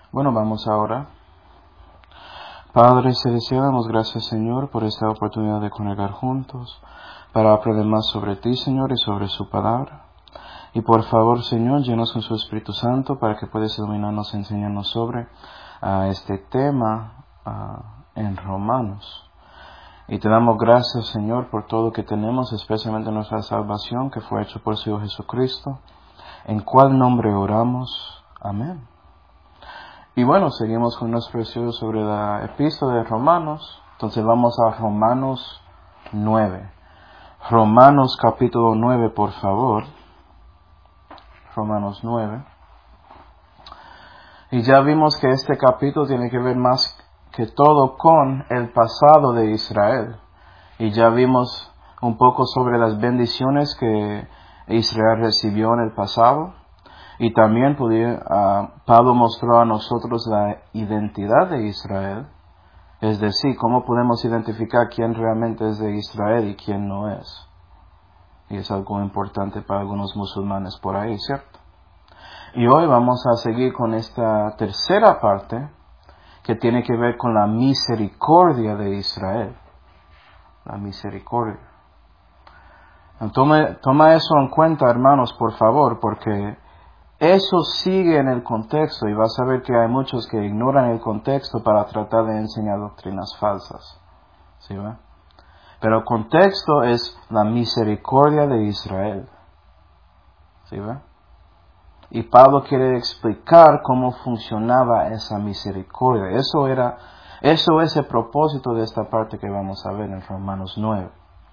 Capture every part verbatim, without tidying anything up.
Bueno, vamos ahora. Padre Celestial, damos gracias, Señor, por esta oportunidad de congregar juntos para aprender más sobre ti, Señor, y sobre su palabra. Y por favor, Señor, llenos con su Espíritu Santo para que puedas iluminarnos y enseñarnos sobre uh, este tema uh, en Romanos. Y te damos gracias, Señor, por todo lo que tenemos, especialmente nuestra salvación, que fue hecho por su Hijo Jesucristo, en cual nombre oramos. Amén. Y bueno, seguimos con nuestro estudio sobre la epístola de Romanos. Entonces vamos a Romanos nueve. Romanos capítulo nueve, por favor. Romanos nueve. Y ya vimos que este capítulo tiene que ver más que todo con el pasado de Israel. Y ya vimos un poco sobre las bendiciones que Israel recibió en el pasado. Y también uh, Pablo mostró a nosotros la identidad de Israel. Es decir, cómo podemos identificar quién realmente es de Israel y quién no es. Y es algo importante para algunos musulmanes por ahí, ¿cierto? Y hoy vamos a seguir con esta tercera parte que tiene que ver con la misericordia de Israel. La misericordia. Toma, toma eso en cuenta, hermanos, por favor, porque eso sigue en el contexto y vas a ver que hay muchos que ignoran el contexto para tratar de enseñar doctrinas falsas. ¿Sí ve? Pero el contexto es la misericordia de Israel. ¿Sí ve? Y Pablo quiere explicar cómo funcionaba esa misericordia. Eso era, eso es el propósito de esta parte que vamos a ver en Romanos nueve.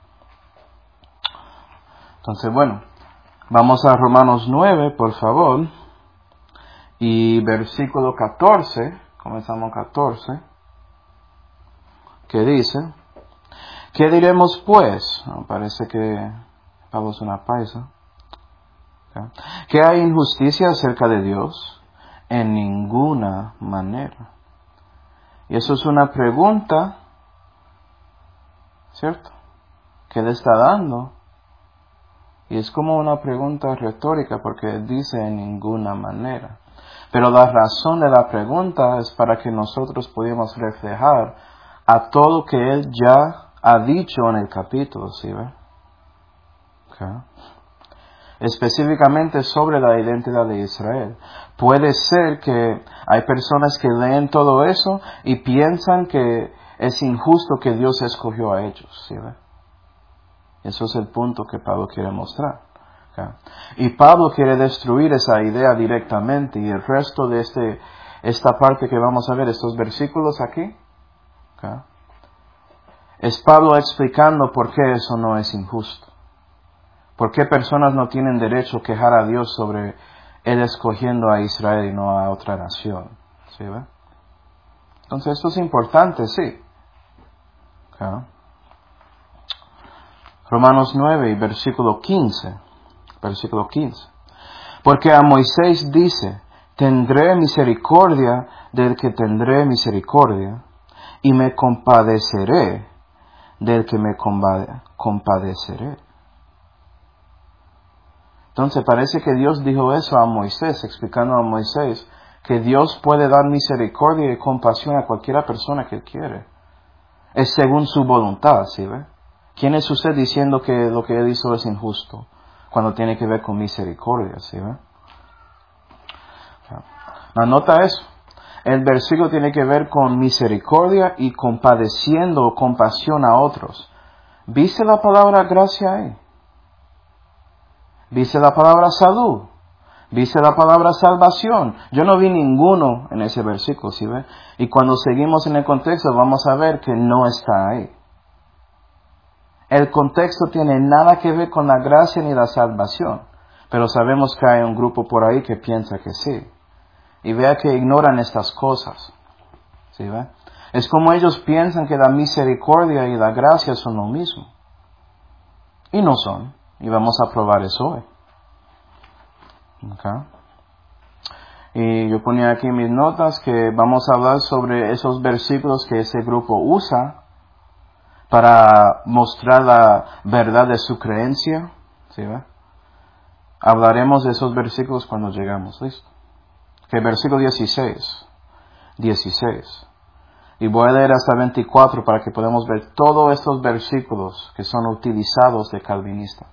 Entonces, bueno, vamos a Romanos nueve, por favor. Y versículo catorce, comenzamos catorce, que dice: ¿qué diremos pues? No, parece que Pablo es una paisa. ¿Que hay injusticia acerca de Dios? En ninguna manera. Y eso es una pregunta, ¿cierto?, que le está dando. Y es como una pregunta retórica porque dice en ninguna manera. Pero la razón de la pregunta es para que nosotros podamos reflejar a todo que él ya ha dicho en el capítulo, ¿sí ve? Okay. Específicamente sobre la identidad de Israel. Puede ser que hay personas que leen todo eso y piensan que es injusto que Dios escogió a ellos, ¿sí ve? Eso es el punto que Pablo quiere mostrar. Okay. Y Pablo quiere destruir esa idea directamente. Y el resto de este, esta parte que vamos a ver, estos versículos aquí, okay, es Pablo explicando por qué eso no es injusto. ¿Por qué personas no tienen derecho a quejar a Dios sobre Él escogiendo a Israel y no a otra nación? ¿Sí ve? Entonces esto es importante, sí. Okay. Romanos nueve y versículo quince. Versículo quince. Porque a Moisés dice: tendré misericordia del que tendré misericordia, y me compadeceré del que me compadeceré. Entonces parece que Dios dijo eso a Moisés, explicando a Moisés que Dios puede dar misericordia y compasión a cualquiera persona que Él quiere. Es según su voluntad, ¿sí ve? ¿Quién es usted diciendo que lo que Él hizo es injusto cuando tiene que ver con misericordia, ¿sí ve? Anota eso. El versículo tiene que ver con misericordia y compadeciendo o compasión a otros. ¿Viste la palabra gracia ahí? ¿Viste la palabra salud? ¿Viste la palabra salvación? Yo no vi ninguno en ese versículo, ¿sí ve? Y cuando seguimos en el contexto vamos a ver que no está ahí. El contexto tiene nada que ver con la gracia ni la salvación. Pero sabemos que hay un grupo por ahí que piensa que sí. Y vea que ignoran estas cosas. ¿Sí ve? Es como ellos piensan que la misericordia y la gracia son lo mismo. Y no son. Y vamos a probar eso hoy. Okay. Y yo ponía aquí en mis notas que vamos a hablar sobre esos versículos que ese grupo usa para mostrar la verdad de su creencia. ¿Sí ve? Hablaremos de esos versículos cuando llegamos. ¿Listo? Que versículo dieciséis. dieciséis. Y voy a leer hasta veinticuatro para que podamos ver todos estos versículos que son utilizados de calvinistas.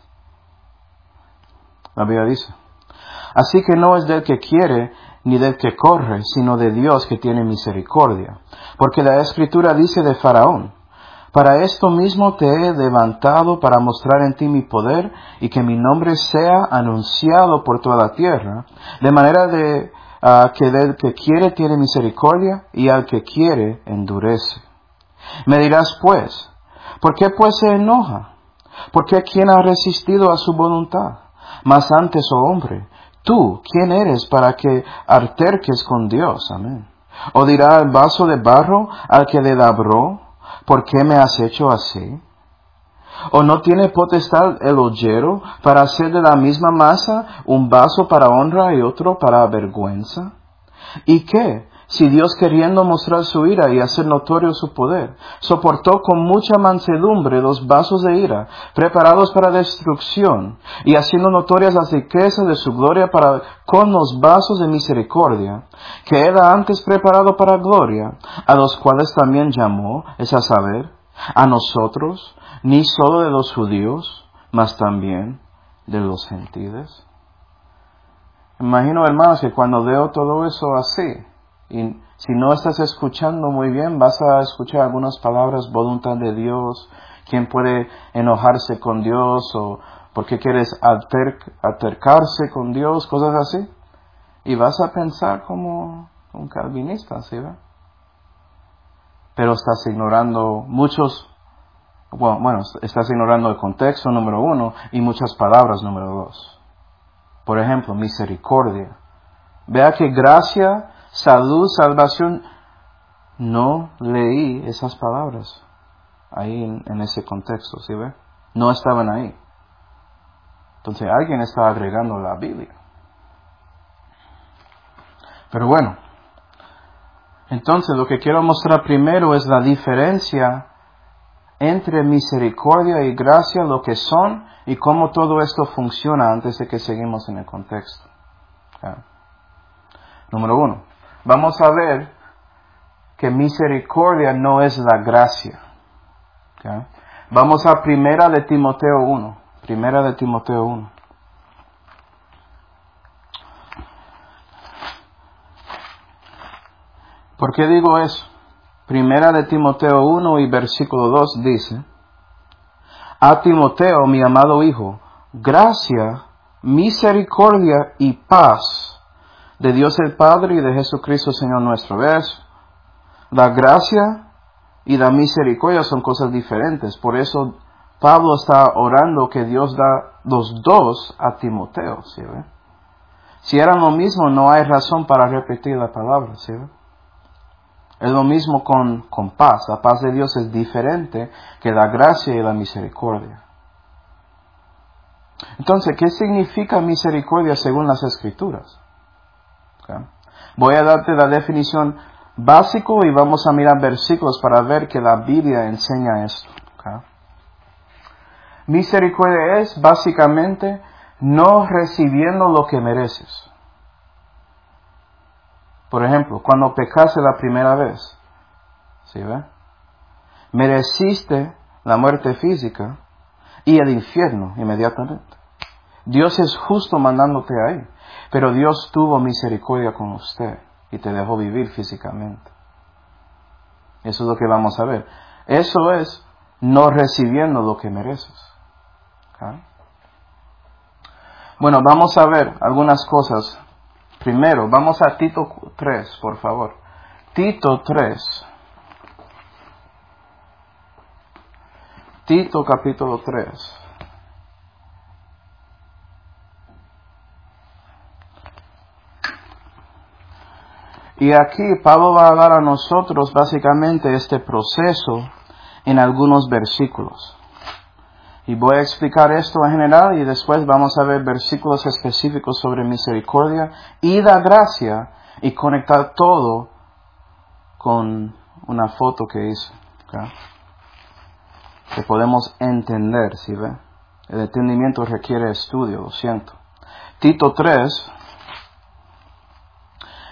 La Biblia dice: así que no es del que quiere ni del que corre, sino de Dios que tiene misericordia. Porque la Escritura dice de Faraón: para esto mismo te he levantado, para mostrar en ti mi poder, y que mi nombre sea anunciado por toda la tierra, de manera de uh, que del que quiere tiene misericordia, y al que quiere endurece. Me dirás pues, ¿por qué pues se enoja? ¿Por qué quién ha resistido a su voluntad? Mas antes, oh hombre, tú, ¿quién eres para que alterques con Dios? Amén. ¿O dirá el vaso de barro al que le labró: ¿por qué me has hecho así? ¿O no tiene potestad el ollero para hacer de la misma masa un vaso para honra y otro para vergüenza? ¿Y qué? Si Dios, queriendo mostrar su ira y hacer notorio su poder, soportó con mucha mansedumbre los vasos de ira, preparados para destrucción, y haciendo notorias las riquezas de su gloria para con los vasos de misericordia, que era antes preparado para gloria, a los cuales también llamó, es a saber, a nosotros, ni solo de los judíos, mas también de los gentiles? Imagino, hermanos, que cuando veo todo eso así, y si no estás escuchando muy bien, vas a escuchar algunas palabras: voluntad de Dios, quién puede enojarse con Dios, o por qué quieres alter, altercarse con Dios, cosas así. Y vas a pensar como un calvinista, ¿sí? ¿Ve? Pero estás ignorando muchos, bueno, bueno, estás ignorando el contexto, número uno, y muchas palabras, número dos. Por ejemplo, misericordia. Vea que gracia, salud, salvación, no leí esas palabras ahí en, en ese contexto, ¿sí ve? No estaban ahí. Entonces alguien está agregando la Biblia. Pero bueno, entonces lo que quiero mostrar primero es la diferencia entre misericordia y gracia, lo que son y cómo todo esto funciona antes de que seguimos en el contexto. ¿Okay? Número uno, vamos a ver que misericordia no es la gracia. ¿Okay? Vamos a Primera de Timoteo uno. Primera de Timoteo uno. ¿Por qué digo eso? Primera de Timoteo uno y versículo dos dice: a Timoteo, mi amado hijo, gracia, misericordia y paz de Dios el Padre y de Jesucristo Señor nuestro. ¿Ves? La gracia y la misericordia son cosas diferentes. Por eso Pablo está orando que Dios da los dos a Timoteo. ¿Sí ve? Si eran lo mismo, no hay razón para repetir la palabra. ¿Sí ve? Es lo mismo con, con paz. La paz de Dios es diferente que la gracia y la misericordia. Entonces, ¿qué significa misericordia según las Escrituras? ¿Okay? Voy a darte la definición básica y vamos a mirar versículos para ver que la Biblia enseña esto. ¿Okay? Misericordia es básicamente no recibiendo lo que mereces. Por ejemplo, cuando pecaste la primera vez, ¿sí ve? Mereciste la muerte física y el infierno inmediatamente. Dios es justo mandándote ahí, pero Dios tuvo misericordia con usted y te dejó vivir físicamente. Eso es lo que vamos a ver. Eso es no recibiendo lo que mereces. ¿Okay? Bueno, vamos a ver algunas cosas. Primero, vamos a Tito tres, por favor. Tito tres. Tito capítulo tres. Y aquí Pablo va a dar a nosotros básicamente este proceso en algunos versículos. Y voy a explicar esto en general y después vamos a ver versículos específicos sobre misericordia y la gracia y conectar todo con una foto que hice. ¿Okay? Que podemos entender, ¿sí ve? El entendimiento requiere estudio, lo siento. Tito tres.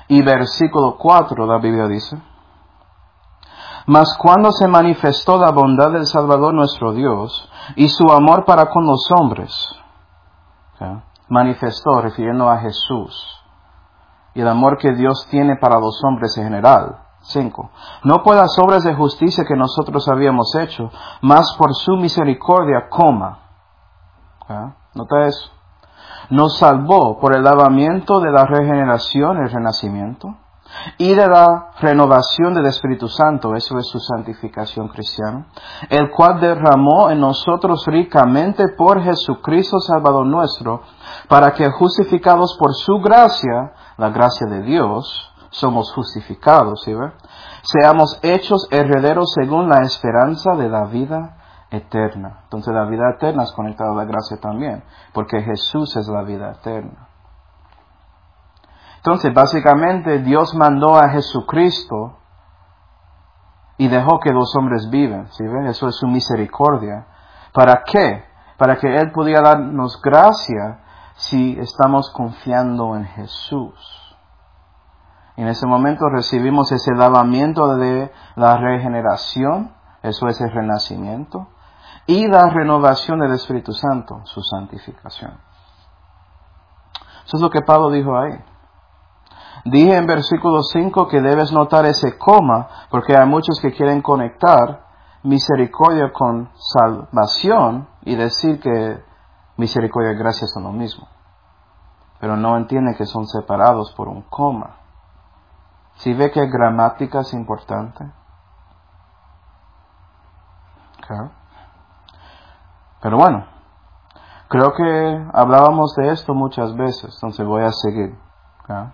y versículo cuatro, la Biblia dice: Mas cuando se manifestó la bondad del Salvador nuestro Dios y su amor para con los hombres, ¿okay? Manifestó refiriendo a Jesús y el amor que Dios tiene para los hombres en general. cinco. No por las obras de justicia que nosotros habíamos hecho, mas por su misericordia, coma. ¿Okay? Nota eso. Nos salvó por el lavamiento de la regeneración, el renacimiento, y de la renovación del Espíritu Santo, eso es su santificación cristiana, el cual derramó en nosotros ricamente por Jesucristo Salvador nuestro, para que justificados por su gracia, la gracia de Dios, somos justificados, ¿sí ve? Seamos hechos herederos según la esperanza de la vida eterna. Entonces la vida eterna es conectada a la gracia también, porque Jesús es la vida eterna. Entonces, básicamente, Dios mandó a Jesucristo y dejó que los hombres viven, ¿sí ven? Eso es su misericordia. ¿Para qué? Para que Él pudiera darnos gracia si estamos confiando en Jesús. Y en ese momento recibimos ese lavamiento de la regeneración, eso es el renacimiento, y la renovación del Espíritu Santo, su santificación. Eso es lo que Pablo dijo ahí. Dije en versículo cinco que debes notar ese coma, porque hay muchos que quieren conectar misericordia con salvación y decir que misericordia y gracia son lo mismo. Pero no entienden que son separados por un coma. ¿Sí ve que gramática es importante? Okay. Pero bueno, creo que hablábamos de esto muchas veces, entonces voy a seguir. Okay.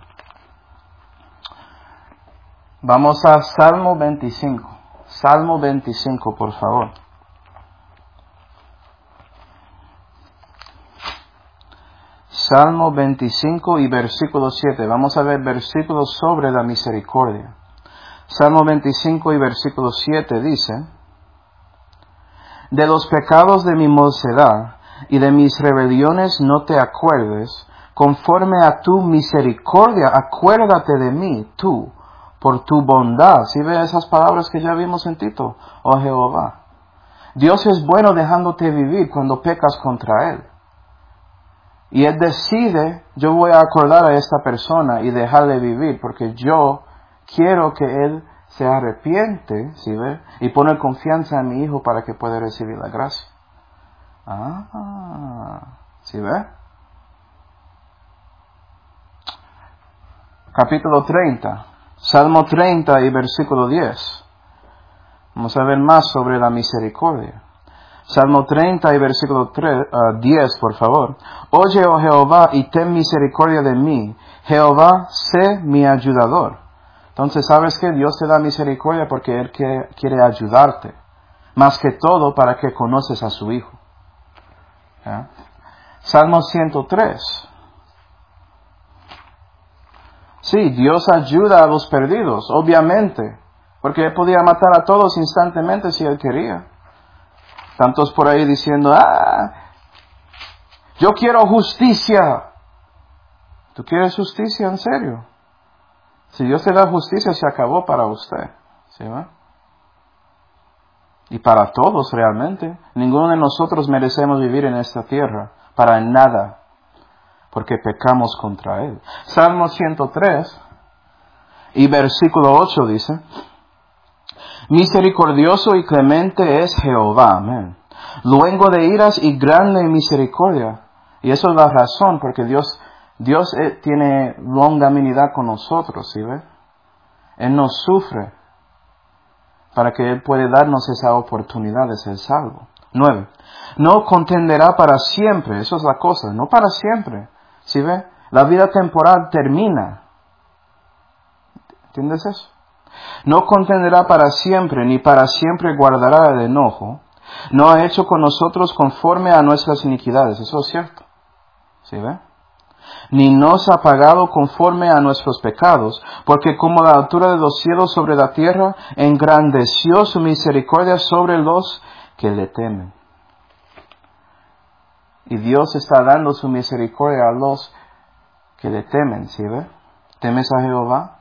Vamos a Salmo veinticinco. Salmo veinticinco, por favor. Salmo veinticinco y versículo siete. Vamos a ver versículos sobre la misericordia. Salmo veinticinco y versículo siete dice: De los pecados de mi mocedad y de mis rebeliones no te acuerdes, conforme a tu misericordia acuérdate de mí, tú, por tu bondad. ¿Sí ve esas palabras que ya vimos en Tito? Oh Jehová. Dios es bueno dejándote vivir cuando pecas contra Él. Y Él decide, yo voy a acordar a esta persona y dejarle vivir, porque yo quiero que Él se arrepiente, ¿sí ve? Y pone confianza en mi hijo para que pueda recibir la gracia. Ah, ¿sí ve? Capítulo treinta. Salmo treinta y versículo diez. Vamos a ver más sobre la misericordia. Salmo treinta y versículo diez, por favor. Oye, oh Jehová, y ten misericordia de mí. Jehová, sé mi ayudador. Entonces, ¿sabes qué? Dios te da misericordia porque Él quiere ayudarte. Más que todo para que conoces a su Hijo. ¿Ya? Salmo ciento tres. Sí, Dios ayuda a los perdidos, obviamente, porque Él podía matar a todos instantáneamente si Él quería. Tantos por ahí diciendo, ah, yo quiero justicia. ¿Tú quieres justicia en serio? Si Dios te da justicia, se acabó para usted. ¿Sí va? Y para todos realmente. Ninguno de nosotros merecemos vivir en esta tierra, para nada. Porque pecamos contra Él. Salmo ciento tres y versículo ocho dice: Misericordioso y clemente es Jehová, amén. Luengo de iras y grande en misericordia. Y eso es la razón, porque Dios, Dios tiene longanimidad con nosotros, ¿sí ve? Él nos sufre para que Él pueda darnos esa oportunidad de ser salvo. nueve. No contenderá para siempre, eso es la cosa, no para siempre. ¿Sí ve? La vida temporal termina. ¿Entiendes eso? No contenderá para siempre, ni para siempre guardará el enojo. No ha hecho con nosotros conforme a nuestras iniquidades. Eso es cierto. ¿Sí ve? Ni nos ha pagado conforme a nuestros pecados, porque como la altura de los cielos sobre la tierra, engrandeció su misericordia sobre los que le temen. Y Dios está dando su misericordia a los que le temen, ¿sí ve? ¿Temes a Jehová?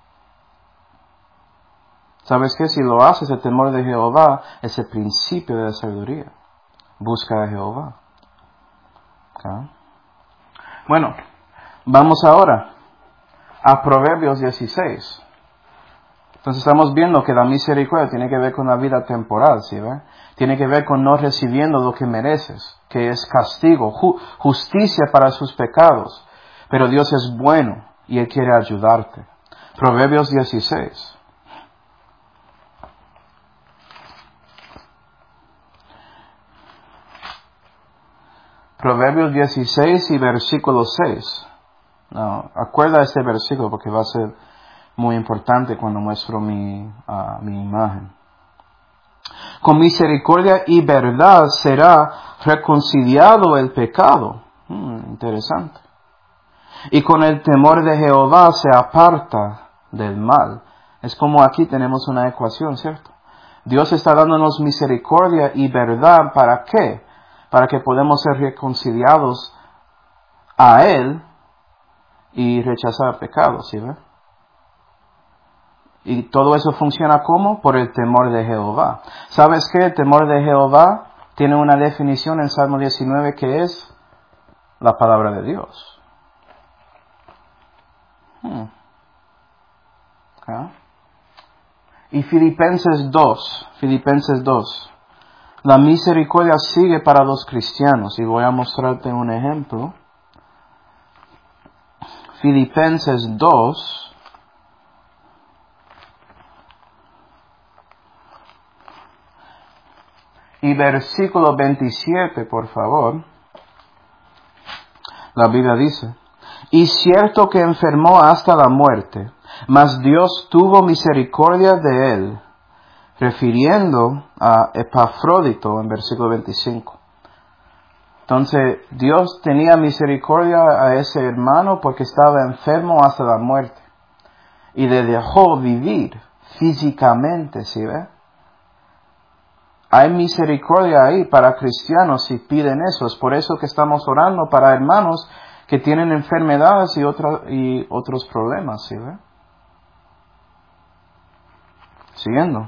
¿Sabes qué? Si lo haces, el temor de Jehová es el principio de la sabiduría. Busca a Jehová. ¿Okay? Bueno, vamos ahora a Proverbios dieciséis. Entonces estamos viendo que la misericordia tiene que ver con la vida temporal, ¿sí ve? Tiene que ver con no recibiendo lo que mereces, que es castigo, ju- justicia para sus pecados. Pero Dios es bueno y Él quiere ayudarte. Proverbios dieciséis. Proverbios dieciséis y versículo seis. No, acuerda este versículo porque va a ser muy importante cuando muestro mi, uh, mi imagen. Con misericordia y verdad será reconciliado el pecado. Hmm, interesante. Y con el temor de Jehová se aparta del mal. Es como aquí tenemos una ecuación, ¿cierto? Dios está dándonos misericordia y verdad. ¿Para qué? Para que podamos ser reconciliados a Él y rechazar pecados, ¿sí ve? Y todo eso funciona ¿cómo? Por el temor de Jehová. ¿Sabes qué? El temor de Jehová tiene una definición en Salmo diecinueve que es la palabra de Dios. Hmm. Okay. Y Filipenses dos, Filipenses dos. La misericordia sigue para los cristianos y voy a mostrarte un ejemplo. Filipenses dos. Y versículo veintisiete, por favor. La Biblia dice, y cierto que enfermó hasta la muerte, mas Dios tuvo misericordia de él, refiriendo a Epafrodito en versículo veinticinco. Entonces, Dios tenía misericordia a ese hermano porque estaba enfermo hasta la muerte. Y le dejó vivir físicamente, ¿sí ve? Hay misericordia ahí para cristianos si piden eso. Es por eso que estamos orando para hermanos que tienen enfermedades y, otra, y otros problemas, ¿sí ve? Siguiendo.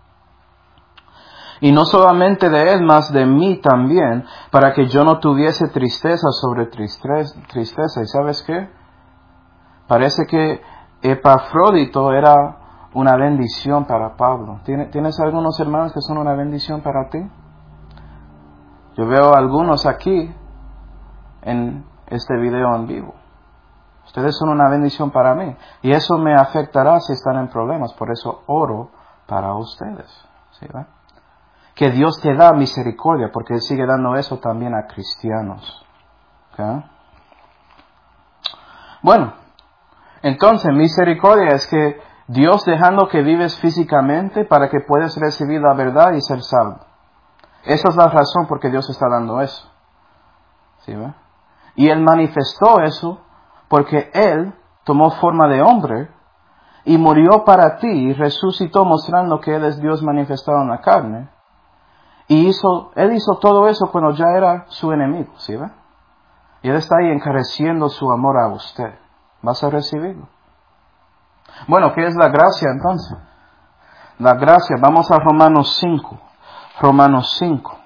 Y no solamente de él, mas de mí también, para que yo no tuviese tristeza sobre tristeza. ¿Y sabes qué? Parece que Epafrodito era una bendición para Pablo. ¿Tienes algunos hermanos que son una bendición para ti? Yo veo algunos aquí en este video en vivo. Ustedes son una bendición para mí. Y eso me afectará si están en problemas. Por eso oro para ustedes. ¿Sí, ¿ve? Que Dios te da misericordia, porque Él sigue dando eso también a cristianos. ¿Okay? Bueno, entonces misericordia es que Dios dejando que vives físicamente para que puedas recibir la verdad y ser salvo. Esa es la razón por que Dios está dando eso. ¿Sí, ve? Y Él manifestó eso porque Él tomó forma de hombre y murió para ti y resucitó mostrando que Él es Dios manifestado en la carne. Y hizo, Él hizo todo eso cuando ya era su enemigo, ¿sí ve? Y Él está ahí encareciendo su amor a usted. ¿Vas a recibirlo? Bueno, ¿qué es la gracia entonces? La gracia, vamos a Romanos cinco. Romanos cinco.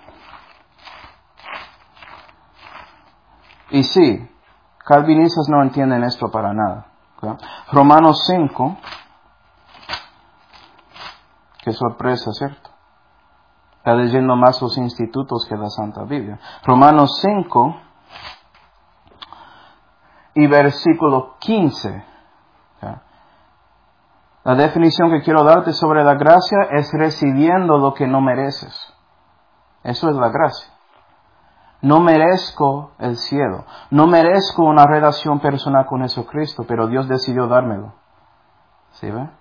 Y sí, calvinistas no entienden esto para nada. ¿Okay? Romanos cinco. Qué sorpresa, ¿cierto? Está leyendo más los institutos que la Santa Biblia. Romanos cinco y versículo quince. ¿Okay? La definición que quiero darte sobre la gracia es recibiendo lo que no mereces. Eso es la gracia. No merezco el cielo. No merezco una relación personal con Jesucristo, pero Dios decidió dármelo. ¿Sí ve?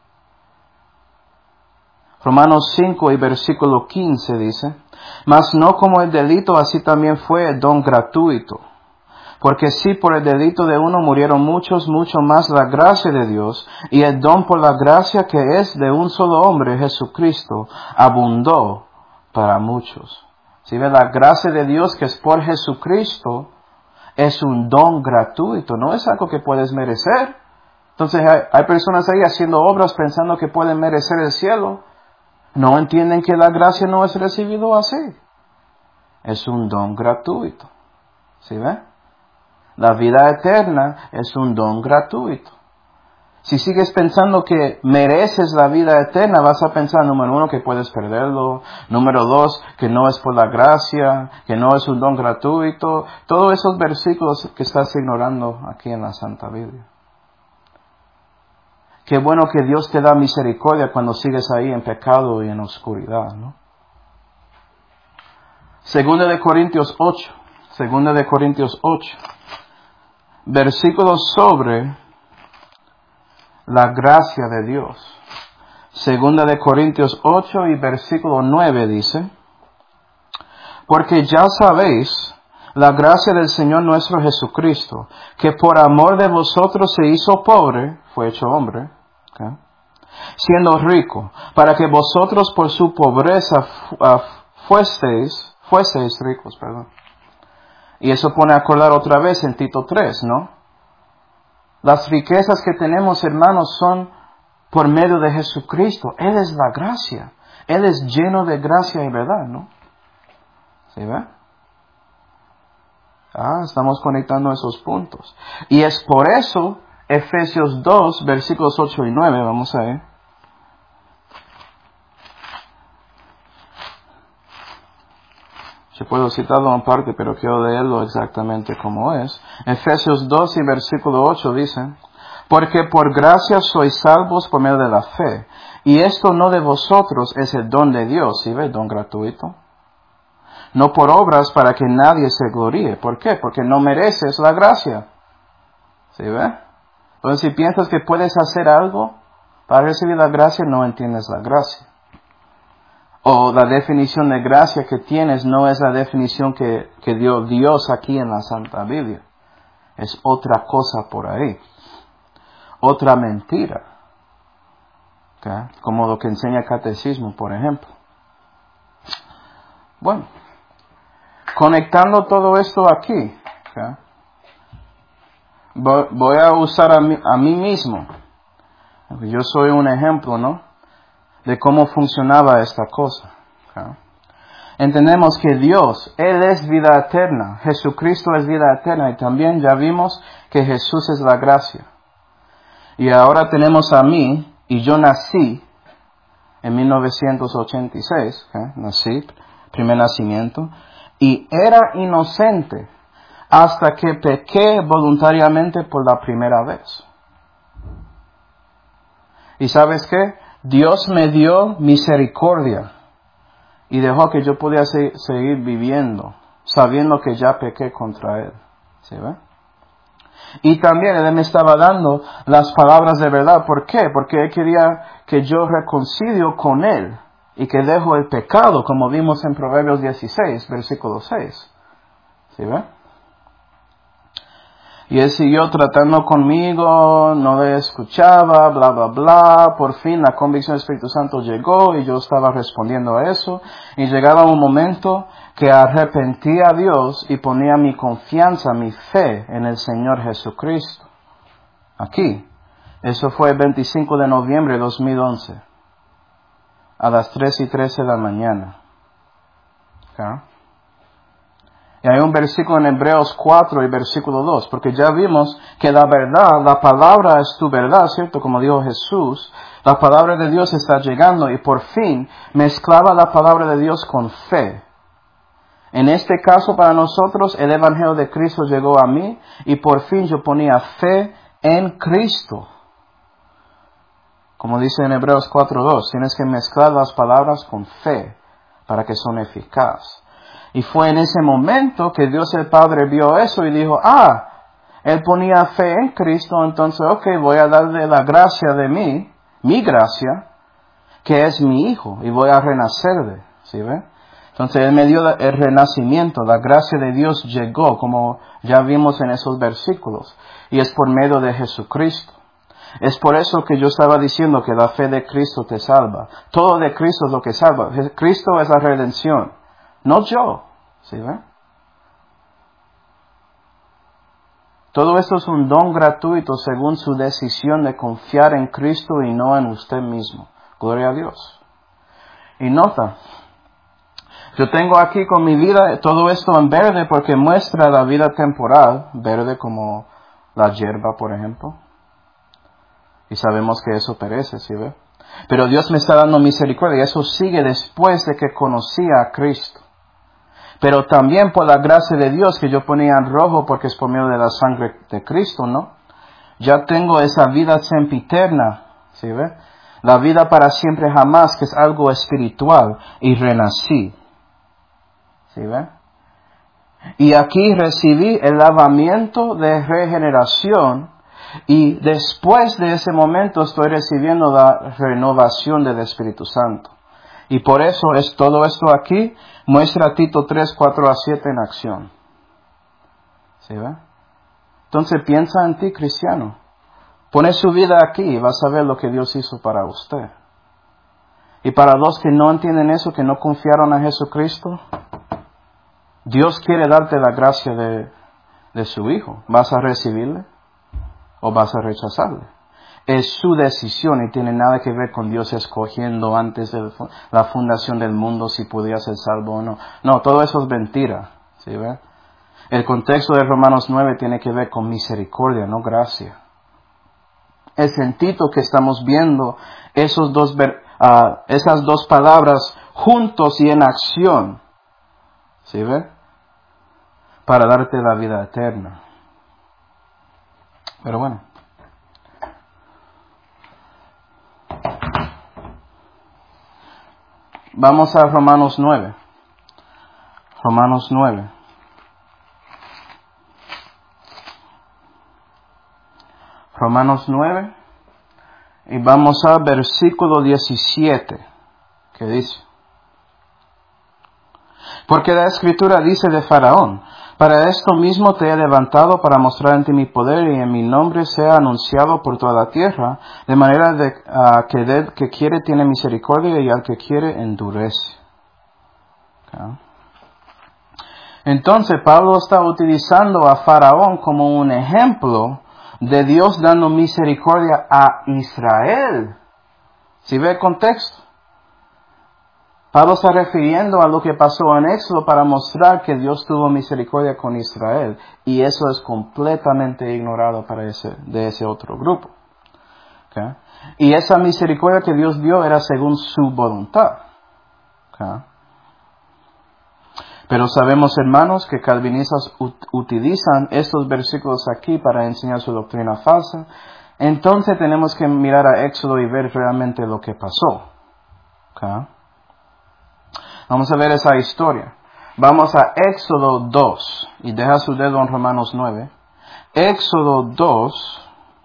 Romanos cinco y versículo quince dice, mas no como el delito, así también fue el don gratuito. Porque si por el delito de uno murieron muchos, mucho más la gracia de Dios y el don por la gracia que es de un solo hombre, Jesucristo, abundó para muchos. ¿Sí ve? La gracia de Dios que es por Jesucristo es un don gratuito, no es algo que puedes merecer. Entonces hay, hay personas ahí haciendo obras pensando que pueden merecer el cielo. No entienden que la gracia no es recibido así. Es un don gratuito. ¿Sí ve? La vida eterna es un don gratuito. Si sigues pensando que mereces la vida eterna, vas a pensar, número uno, que puedes perderlo. Número dos, que no es por la gracia, que no es un don gratuito. Todos esos versículos que estás ignorando aquí en la Santa Biblia. Qué bueno que Dios te da misericordia cuando sigues ahí en pecado y en oscuridad, ¿no? Segunda de Corintios ocho. Segunda de Corintios ocho. Versículos sobre la gracia de Dios. Segunda de Corintios ocho y versículo nueve dice: porque ya sabéis la gracia del Señor nuestro Jesucristo, que por amor de vosotros se hizo pobre, fue hecho hombre, ¿okay?, siendo rico, para que vosotros por su pobreza uh, fuesteis, fuesteis ricos, perdón. Y eso pone a acordar otra vez en Tito tres, ¿no? Las riquezas que tenemos, hermanos, son por medio de Jesucristo. Él es la gracia. Él es lleno de gracia y verdad, ¿no? ¿Sí ve? Ah, estamos conectando esos puntos. Y es por eso, Efesios dos, versículos ocho y nueve, vamos a ver. Yo puedo citarlo en parte, pero quiero leerlo exactamente como es. Efesios dos y versículo ocho dice: porque por gracia sois salvos por medio de la fe, y esto no de vosotros, es el don de Dios, ¿sí ve? Don gratuito. No por obras para que nadie se gloríe. ¿Por qué? Porque no mereces la gracia. ¿Sí ve? Entonces si piensas que puedes hacer algo para recibir la gracia, no entiendes la gracia. O la definición de gracia que tienes no es la definición que, que dio Dios aquí en la Santa Biblia. Es otra cosa por ahí. Otra mentira. ¿Okay? Como lo que enseña el catecismo, por ejemplo. Bueno, conectando todo esto aquí, ¿okay?, voy a usar a mí, a mí mismo. Yo soy un ejemplo, ¿no?, de cómo funcionaba esta cosa. ¿Okay? Entendemos que Dios, Él es vida eterna. Jesucristo es vida eterna. Y también ya vimos que Jesús es la gracia. Y ahora tenemos a mí, y yo nací en mil novecientos ochenta y seis. ¿Okay? Nací, primer nacimiento. Y era inocente hasta que pequé voluntariamente por la primera vez. ¿Y sabes qué? Dios me dio misericordia y dejó que yo pudiera se- seguir viviendo, sabiendo que ya pequé contra Él. ¿Sí ve? Y también Él me estaba dando las palabras de verdad. ¿Por qué? Porque Él quería que yo reconcilio con Él y que dejo el pecado, como vimos en Proverbios dieciséis, versículo seis. ¿Sí ve? Y Él siguió tratando conmigo, no le escuchaba, bla, bla, bla. Por fin la convicción del Espíritu Santo llegó y yo estaba respondiendo a eso. Y llegaba un momento que arrepentí a Dios y ponía mi confianza, mi fe en el Señor Jesucristo. Aquí. Eso fue el veinticinco de noviembre de dos mil once. A las tres y trece de la mañana. ¿Okay? Y hay un versículo en Hebreos cuatro y versículo dos, porque ya vimos que la verdad, la palabra es tu verdad, ¿cierto? Como dijo Jesús, la palabra de Dios está llegando y por fin mezclaba la palabra de Dios con fe. En este caso para nosotros el Evangelio de Cristo llegó a mí y por fin yo ponía fe en Cristo. Como dice en Hebreos cuatro dos, tienes que mezclar las palabras con fe para que son eficaces. Y fue en ese momento que Dios el Padre vio eso y dijo, ah, Él ponía fe en Cristo, entonces, ok, voy a darle la gracia de mí, mi gracia, que es mi Hijo, y voy a renacerle, ¿sí ve? Entonces Él me dio el renacimiento, la gracia de Dios llegó, como ya vimos en esos versículos, y es por medio de Jesucristo. Es por eso que yo estaba diciendo que la fe de Cristo te salva. Todo de Cristo es lo que salva. Cristo es la redención. No yo, ¿sí ve? Todo esto es un don gratuito según su decisión de confiar en Cristo y no en usted mismo. Gloria a Dios. Y nota, yo tengo aquí con mi vida todo esto en verde porque muestra la vida temporal, verde como la hierba, por ejemplo. Y sabemos que eso perece, ¿sí ve? Pero Dios me está dando misericordia y eso sigue después de que conocí a Cristo. Pero también por la gracia de Dios que yo ponía en rojo porque es por medio de la sangre de Cristo, ¿no? Ya tengo esa vida sempiterna, ¿sí ve? La vida para siempre jamás, que es algo espiritual, y renací. ¿Sí ve? Y aquí recibí el lavamiento de regeneración y después de ese momento estoy recibiendo la renovación del Espíritu Santo. Y por eso es todo esto aquí, muestra Tito tres, cuatro a siete en acción. ¿Sí ve? Entonces piensa en ti, cristiano. Pone su vida aquí y vas a ver lo que Dios hizo para usted. Y para los que no entienden eso, que no confiaron a Jesucristo, Dios quiere darte la gracia de, de su Hijo. ¿Vas a recibirle o vas a rechazarle? Es su decisión y tiene nada que ver con Dios escogiendo antes de la fundación del mundo si podía ser salvo o no. No, todo eso es mentira. ¿Sí ve? El contexto de Romanos nueve tiene que ver con misericordia, no gracia. El sentido que estamos viendo esos dos, uh, esas dos palabras juntos y en acción. ¿Sí ve? Para darte la vida eterna. Pero bueno. Vamos a Romanos nueve. Romanos nueve. Romanos nueve. Y vamos al versículo diecisiete. Que dice: porque la Escritura dice de Faraón: para esto mismo te he levantado para mostrar en ti mi poder y en mi nombre sea anunciado por toda la tierra, de manera de, uh, que del que quiere tiene misericordia y al que quiere endurece. Okay. Entonces Pablo está utilizando a Faraón como un ejemplo de Dios dando misericordia a Israel. ¿Sí ve el contexto? Pablo está refiriendo a lo que pasó en Éxodo para mostrar que Dios tuvo misericordia con Israel. Y eso es completamente ignorado para ese, de ese otro grupo. ¿Okay? Y esa misericordia que Dios dio era según su voluntad. ¿Okay? Pero sabemos, hermanos, que calvinistas ut- utilizan estos versículos aquí para enseñar su doctrina falsa. Entonces tenemos que mirar a Éxodo y ver realmente lo que pasó. ¿Okay? Vamos a ver esa historia. Vamos a Éxodo dos. Y deja su dedo en Romanos nueve. Éxodo dos.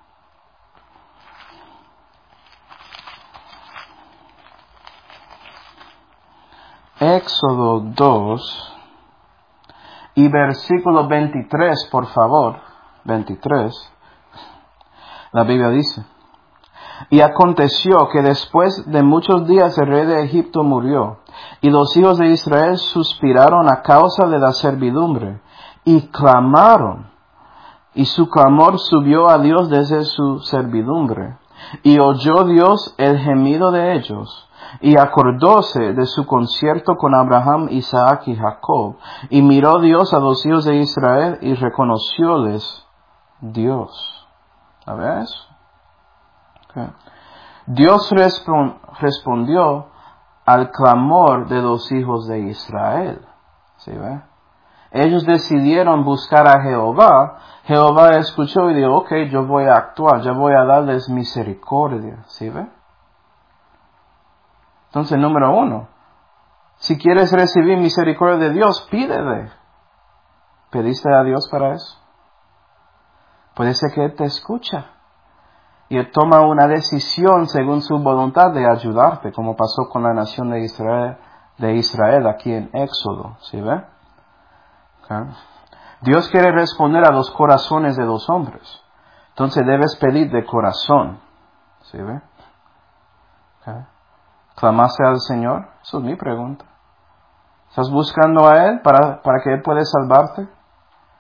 Éxodo dos. Y versículo veintitrés, por favor. veintitrés. La Biblia dice: y aconteció que después de muchos días el rey de Egipto murió, y los hijos de Israel suspiraron a causa de la servidumbre, y clamaron, y su clamor subió a Dios desde su servidumbre, y oyó Dios el gemido de ellos, y acordóse de su concierto con Abraham, Isaac y Jacob, y miró Dios a los hijos de Israel, y reconocióles Dios. ¿A ver eso? Okay. Dios respon- respondió al clamor de los hijos de Israel. ¿Sí ve? Ellos decidieron buscar a Jehová. Jehová escuchó y dijo: ok, yo voy a actuar, yo voy a darles misericordia. ¿Sí ve? Entonces, número uno, si quieres recibir misericordia de Dios, pídele. ¿Pediste a Dios para eso? Puede ser que Él te escucha. Y Él toma una decisión según su voluntad de ayudarte, como pasó con la nación de Israel, de Israel aquí en Éxodo. ¿Sí ve? Okay. Dios quiere responder a los corazones de los hombres. Entonces debes pedir de corazón. ¿Sí ve? Okay. ¿Clamaste al Señor? Esa es mi pregunta. ¿Estás buscando a Él para, para que Él pueda salvarte?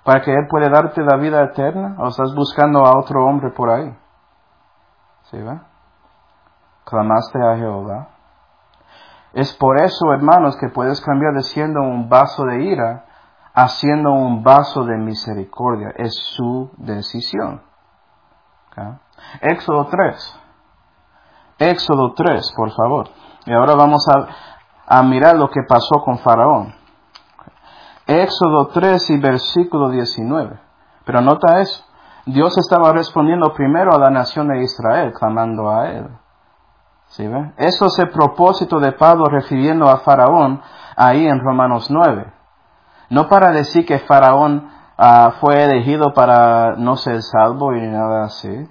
para que Él pueda darte la vida eterna, o estás buscando a otro hombre por ahí. ¿Sí ve? Clamaste a Jehová. Es por eso, hermanos, que puedes cambiar de siendo un vaso de ira a siendo un vaso de misericordia. Es su decisión. ¿Okay? Éxodo tres. Éxodo tres, por favor. Y ahora vamos a, a mirar lo que pasó con Faraón. Éxodo tres y versículo diecinueve. Pero nota eso. Dios estaba respondiendo primero a la nación de Israel, clamando a Él. ¿Sí ve? Eso es el propósito de Pablo refiriendo a Faraón ahí en Romanos nueve. No para decir que Faraón uh, fue elegido para no ser salvo y nada así.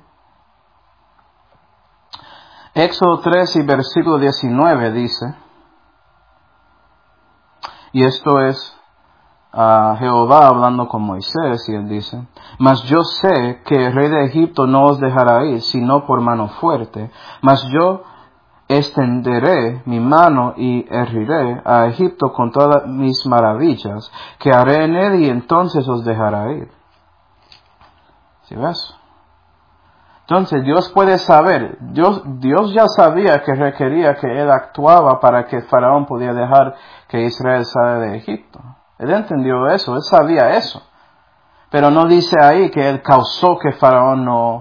Éxodo tres y versículo diecinueve dice, y esto es uh, Jehová hablando con Moisés, y él dice, mas yo sé que el rey de Egipto no os dejará ir, sino por mano fuerte, mas yo extenderé mi mano y heriré a Egipto con todas mis maravillas, que haré en él y entonces os dejará ir. ¿Sí ves? Entonces Dios puede saber, Dios, Dios ya sabía que requería que Él actuaba para que Faraón pudiera dejar que Israel salga de Egipto. Él entendió eso, Él sabía eso. Pero no dice ahí que Él causó que Faraón no,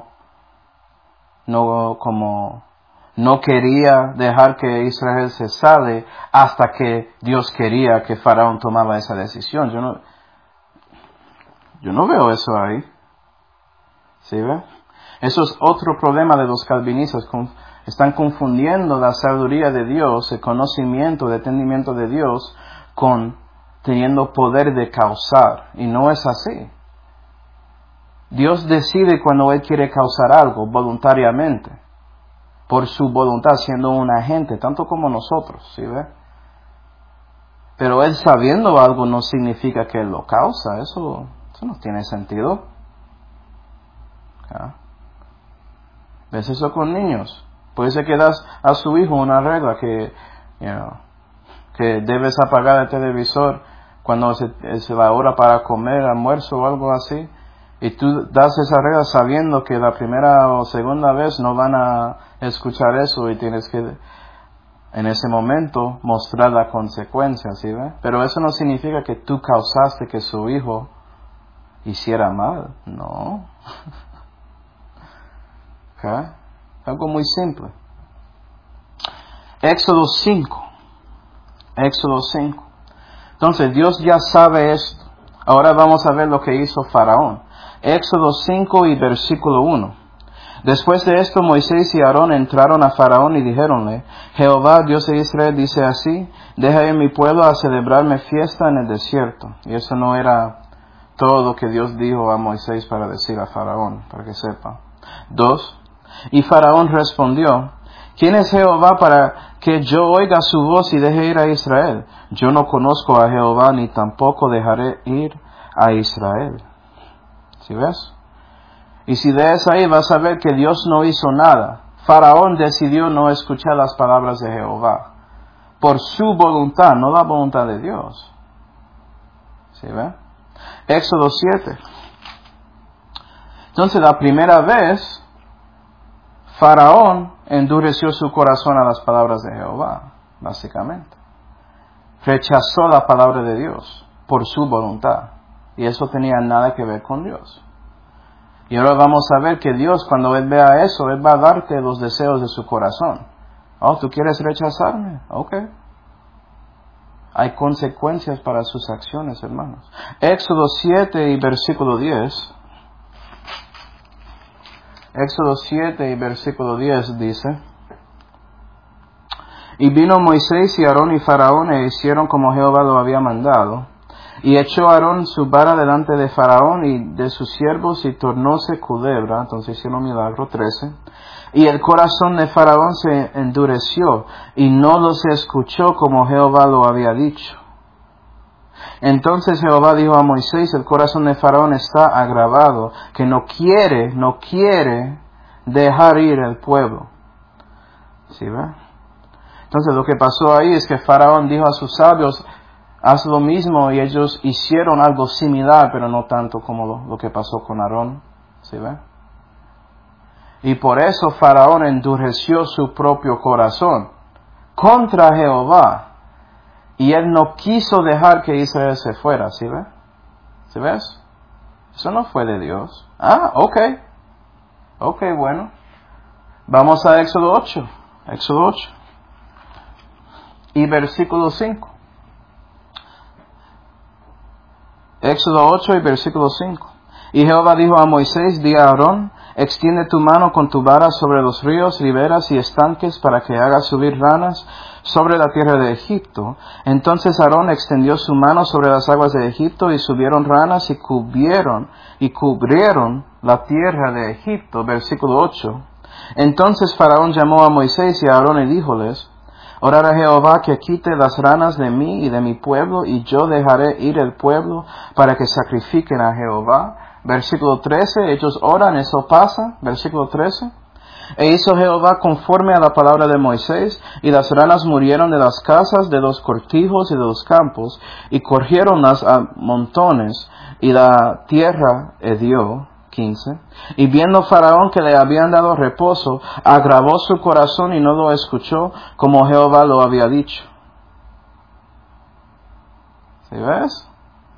no como, no quería dejar que Israel se sale hasta que Dios quería que Faraón tomara esa decisión. Yo no, yo no veo eso ahí. ¿Sí ve? Eso es otro problema de los calvinistas. Están confundiendo la sabiduría de Dios, el conocimiento, el entendimiento de Dios, con teniendo poder de causar. Y no es así. Dios decide cuando Él quiere causar algo voluntariamente, por su voluntad, siendo un agente, tanto como nosotros, ¿sí ve? Pero Él sabiendo algo no significa que Él lo causa. Eso, eso no tiene sentido. ¿Ah? ¿Ves eso con niños? Puede ser que das a su hijo una regla que, you know, que debes apagar el televisor cuando se, es la hora para comer, almuerzo o algo así. Y tú das esa regla sabiendo que la primera o segunda vez no van a escuchar eso y tienes que en ese momento mostrar la consecuencia, ¿sí ve? Pero eso no significa que tú causaste que su hijo hiciera mal, no. ¿Okay? Algo muy simple. Éxodo cinco. Éxodo cinco. Entonces Dios ya sabe esto. Ahora vamos a ver lo que hizo Faraón. Éxodo cinco y versículo uno. Después de esto Moisés y Aarón entraron a Faraón y dijéronle, Jehová Dios de Israel dice así, deja en mi pueblo a celebrarme fiesta en el desierto. Y eso no era todo lo que Dios dijo a Moisés para decir a Faraón, para que sepa. Dos. Y Faraón respondió, ¿quién es Jehová para que yo oiga su voz y deje ir a Israel? Yo no conozco a Jehová ni tampoco dejaré ir a Israel. ¿Sí ves? Y si lees ahí vas a ver que Dios no hizo nada. Faraón decidió no escuchar las palabras de Jehová. Por su voluntad, no la voluntad de Dios. ¿Sí ves? Éxodo siete. Entonces la primera vez Faraón endureció su corazón a las palabras de Jehová, básicamente. Rechazó la palabra de Dios por su voluntad. Y eso tenía nada que ver con Dios. Y ahora vamos a ver que Dios, cuando Él vea eso, Él va a darte los deseos de su corazón. Oh, ¿tú quieres rechazarme? Ok. Hay consecuencias para sus acciones, hermanos. Éxodo siete y versículo diez. Éxodo siete y versículo diez dice, y vino Moisés y Aarón y Faraón e hicieron como Jehová lo había mandado. Y echó Aarón su vara delante de Faraón y de sus siervos y tornóse culebra. Entonces hicieron milagro. trece. Y el corazón de Faraón se endureció y no los escuchó como Jehová lo había dicho. Entonces Jehová dijo a Moisés, el corazón de Faraón está agravado, que no quiere, no quiere dejar ir el pueblo. ¿Sí ve? Entonces lo que pasó ahí es que Faraón dijo a sus sabios, haz lo mismo, y ellos hicieron algo similar, pero no tanto como lo, lo que pasó con Aarón. ¿Sí ve? Y por eso Faraón endureció su propio corazón contra Jehová. Y él no quiso dejar que Israel se fuera. ¿Sí ve? ¿Sí ves? Eso no fue de Dios. Ah, ok. Ok, bueno. Vamos a Éxodo ocho. Éxodo ocho. Y versículo cinco. Éxodo ocho y versículo cinco. Y Jehová dijo a Moisés, di a Aarón, extiende tu mano con tu vara sobre los ríos, riberas y estanques para que hagas subir ranas sobre la tierra de Egipto. Entonces Aarón extendió su mano sobre las aguas de Egipto y subieron ranas y cubrieron y cubrieron la tierra de Egipto. Versículo ocho. Entonces Faraón llamó a Moisés y a Aarón y díjoles, orad a Jehová que quite las ranas de mí y de mi pueblo, y yo dejaré ir el pueblo para que sacrifiquen a Jehová. Versículo trece, ellos oran, eso pasa. Versículo trece. E hizo Jehová conforme a la palabra de Moisés, y las ranas murieron de las casas, de los cortijos y de los campos, y corriéronlas a montones, y la tierra hedió. quince. Y viendo Faraón que le habían dado reposo, agravó su corazón y no lo escuchó, como Jehová lo había dicho. ¿Sí ves?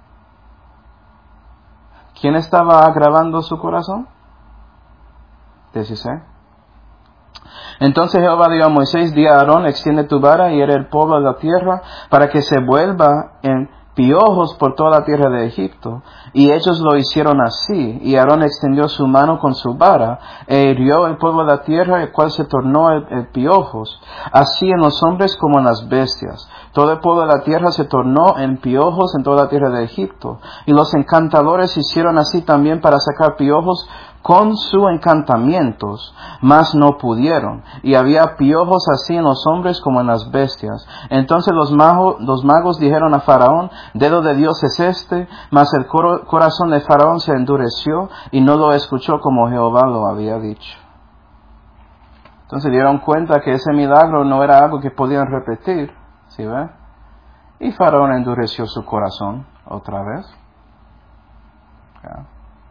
¿Quién estaba agravando su corazón? dieciséis. Entonces Jehová dijo a Moisés, di a Aarón, extiende tu vara y hiere el polvo de la tierra, para que se vuelva en piojos por toda la tierra de Egipto. Y ellos lo hicieron así. Y Aarón extendió su mano con su vara, e hirió el polvo de la tierra, el cual se tornó en, en piojos. Así en los hombres como en las bestias. Todo el polvo de la tierra se tornó en piojos en toda la tierra de Egipto. Y los encantadores hicieron así también para sacar piojos con sus encantamientos, mas no pudieron. Y había piojos así en los hombres como en las bestias. Entonces los magos, los magos dijeron a Faraón, dedo de Dios es este, mas el cor- corazón de Faraón se endureció y no lo escuchó como Jehová lo había dicho. Entonces dieron cuenta que ese milagro no era algo que podían repetir, ¿sí ve? Y Faraón endureció su corazón otra vez. ¿Ya?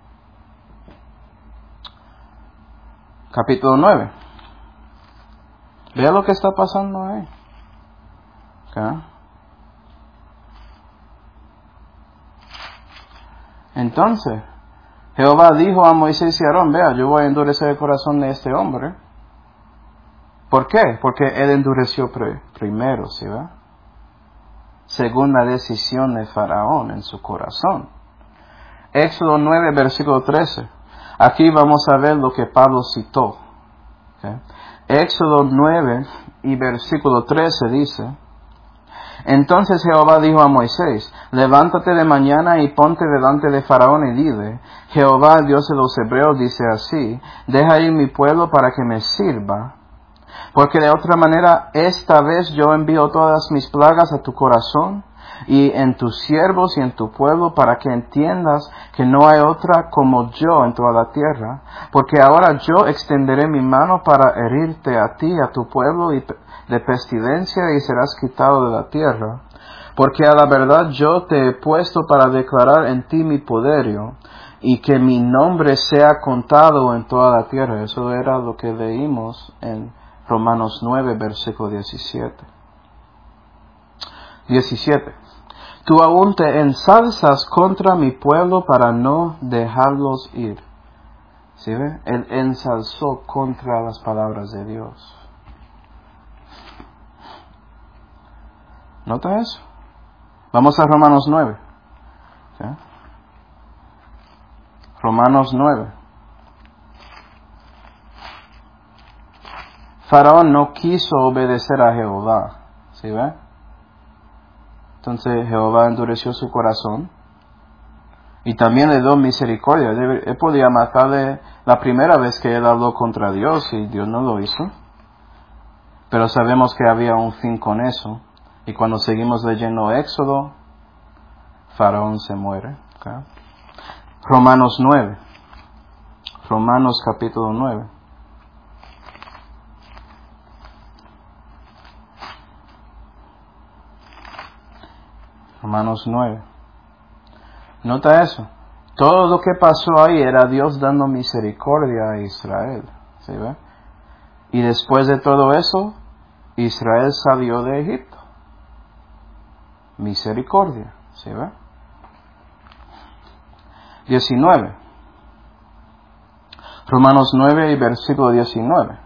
Capítulo nueve. Vea lo que está pasando ahí. ¿Okay? Entonces, Jehová dijo a Moisés y a Aarón, vea, yo voy a endurecer el corazón de este hombre. ¿Por qué? Porque él endureció pre- primero, ¿sí ve? Según la decisión de Faraón en su corazón. Éxodo nueve, versículo trece. Aquí vamos a ver lo que Pablo citó. ¿Okay? Éxodo nueve y versículo trece dice, entonces Jehová dijo a Moisés, levántate de mañana y ponte delante de Faraón y dile, Jehová, Dios de los hebreos, dice así, deja ir mi pueblo para que me sirva, porque de otra manera esta vez yo envío todas mis plagas a tu corazón y en tus siervos y en tu pueblo, para que entiendas que no hay otra como yo en toda la tierra, porque ahora yo extenderé mi mano para herirte a ti, a tu pueblo, y de pestilencia, y serás quitado de la tierra, porque a la verdad yo te he puesto para declarar en ti mi poderío, y que mi nombre sea contado en toda la tierra. Eso era lo que leímos en Romanos nueve, versículo diecisiete. diecisiete. Tú aún te ensalzas contra mi pueblo para no dejarlos ir. ¿Sí ve? Él ensalzó contra las palabras de Dios. ¿Nota eso? Vamos a Romanos nueve. ¿Sí? Romanos nueve. Faraón no quiso obedecer a Jehová. ¿Sí ve? Entonces Jehová endureció su corazón y también le dio misericordia. Él podía matarle la primera vez que él habló contra Dios y Dios no lo hizo. Pero sabemos que había un fin con eso. Y cuando seguimos leyendo Éxodo, Faraón se muere. ¿Okay? Romanos nueve. Romanos capítulo nueve. Romanos nueve. Nota eso. Todo lo que pasó ahí era Dios dando misericordia a Israel. ¿Sí ve? Y después de todo eso, Israel salió de Egipto. Misericordia. ¿Sí ve? diecinueve. Romanos nueve y versículo diecinueve.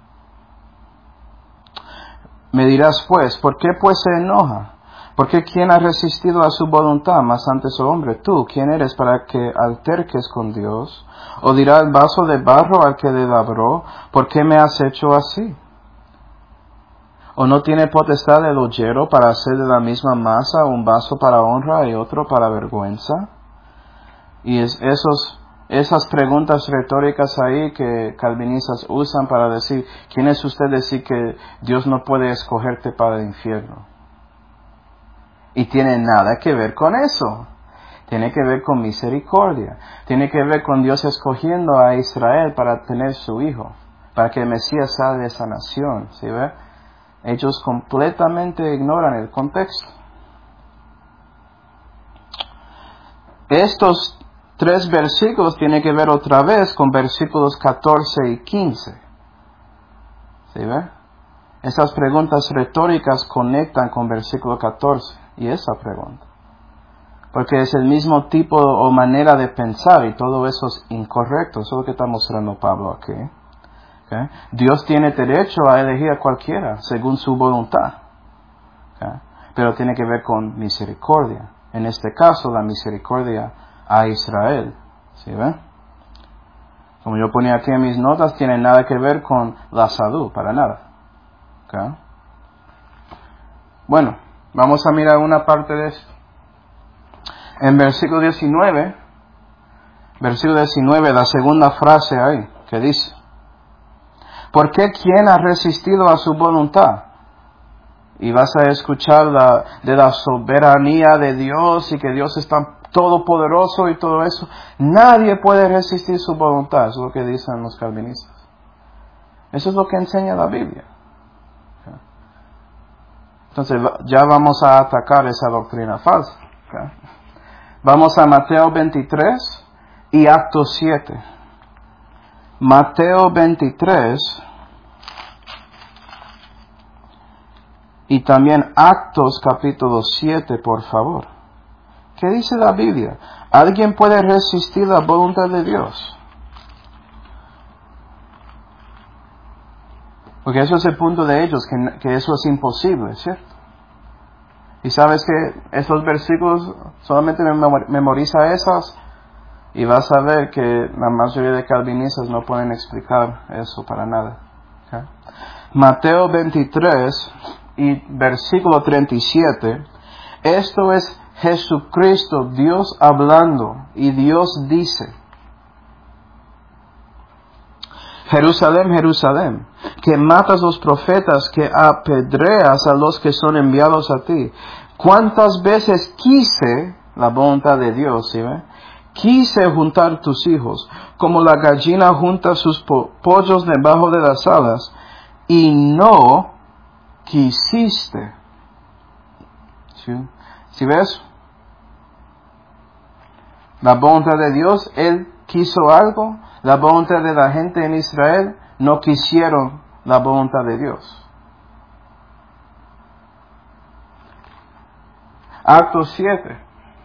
Me dirás pues, ¿por qué pues se enoja? Porque ¿quién ha resistido a su voluntad? Más antes, oh hombre, tú, ¿quién eres para que alterques con Dios? ¿O dirá el vaso de barro al que le labró, ¿por qué me has hecho así? ¿O no tiene potestad el ollero para hacer de la misma masa un vaso para honra y otro para vergüenza? Y es esos, esas preguntas retóricas ahí que calvinistas usan para decir, ¿quién es usted decir que Dios no puede escogerte para el infierno? Y tiene nada que ver con eso. Tiene que ver con misericordia. Tiene que ver con Dios escogiendo a Israel para tener su hijo, para que el Mesías salga de esa nación. ¿Sí ve? Ellos completamente ignoran el contexto. Estos tres versículos tienen que ver otra vez con versículos catorce y quince. ¿Sí ve? Esas preguntas retóricas conectan con versículo catorce y esa pregunta. Porque es el mismo tipo o manera de pensar y todo eso es incorrecto. Eso es lo que está mostrando Pablo aquí. ¿Okay? Dios tiene derecho a elegir a cualquiera según su voluntad. ¿Okay? Pero tiene que ver con misericordia. En este caso, la misericordia a Israel. ¿Sí ven? Como yo ponía aquí en mis notas, tiene nada que ver con la salud, para nada. ¿Okay? Bueno, vamos a mirar una parte de esto. En versículo diecinueve, versículo diecinueve, la segunda frase ahí, que dice, ¿por qué quién ha resistido a su voluntad? Y vas a escuchar la, de la soberanía de Dios y que Dios es tan todopoderoso y todo eso. Nadie puede resistir su voluntad, eso es lo que dicen los calvinistas. Eso es lo que enseña la Biblia. Entonces ya vamos a atacar esa doctrina falsa. ¿Okay? Vamos a Mateo veintitrés y Actos siete. Mateo veintitrés y también Actos capítulo siete, por favor. ¿Qué dice la Biblia? ¿Alguien puede resistir la voluntad de Dios? Porque eso es el punto de ellos, que, que eso es imposible, ¿cierto? Y sabes que estos versículos solamente memoriza esas y vas a ver que la mayoría de calvinistas no pueden explicar eso para nada. ¿Okay? Mateo veintitrés y versículo treinta y siete, esto es Jesucristo, Dios hablando, y Dios dice, Jerusalén, Jerusalén, que matas los profetas, que apedreas a los que son enviados a ti. ¿Cuántas veces quise, la voluntad de Dios, ¿sí ve? Quise juntar tus hijos, como la gallina junta sus po- pollos debajo de las alas, y no quisiste. ¿Sí? ¿Sí ves? La voluntad de Dios, Él quiso algo. La voluntad de la gente en Israel no quisieron la voluntad de Dios. Actos siete.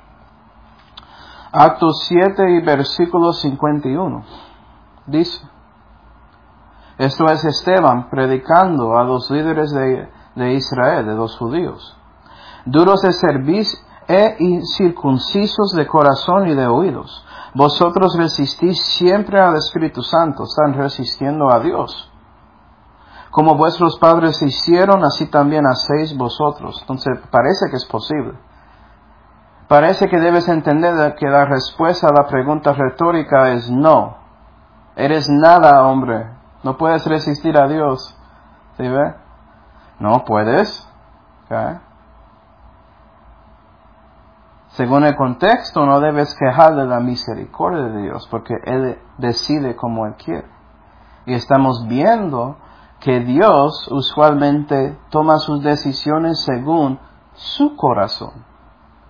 Actos siete y versículo cincuenta y uno. Dice, esto es Esteban predicando a los líderes de, de Israel, de los judíos. Duros de cerviz e incircuncisos de corazón y de oídos. Vosotros resistís siempre al Espíritu Santo, están resistiendo a Dios. Como vuestros padres hicieron, así también hacéis vosotros. Entonces parece que es posible. Parece que debes entender que la respuesta a la pregunta retórica es no. Eres nada, hombre. No puedes resistir a Dios. ¿Sí ve? No puedes. ¿Okay? Según el contexto, no debes quejar de la misericordia de Dios, porque Él decide como Él quiere. Y estamos viendo que Dios usualmente toma sus decisiones según su corazón.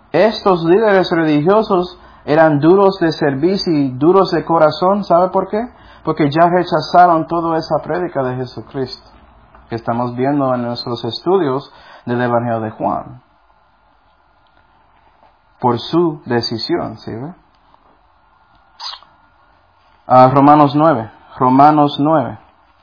estos líderes religiosos eran duros de servicio y duros de corazón. ¿Sabe por qué? Porque ya rechazaron toda esa prédica de Jesucristo que estamos viendo en nuestros estudios del Evangelio de Juan. Por su decisión, ¿sí ve? Ah, Romanos nueve. Romanos nueve.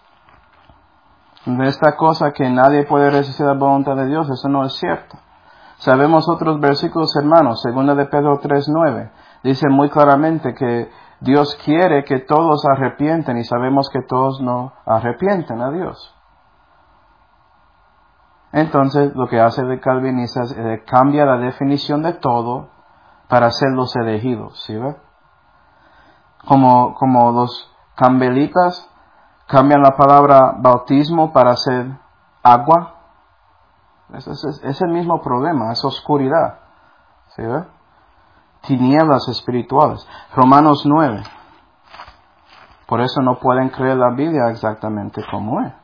De esta cosa que nadie puede resistir la voluntad de Dios, eso no es cierto. Sabemos otros versículos, hermanos. Segunda de Pedro tres nueve. Dice muy claramente que Dios quiere que todos arrepienten y sabemos que todos no arrepienten a Dios. Entonces, lo que hace de calvinistas es que cambia la definición de todo para ser los elegidos, ¿sí ve? Como, como los campbelitas cambian la palabra bautismo para ser agua. Es, es, es el mismo problema, es oscuridad, ¿sí ve? Tinieblas espirituales. Romanos nueve. Por eso no pueden creer la Biblia exactamente como es.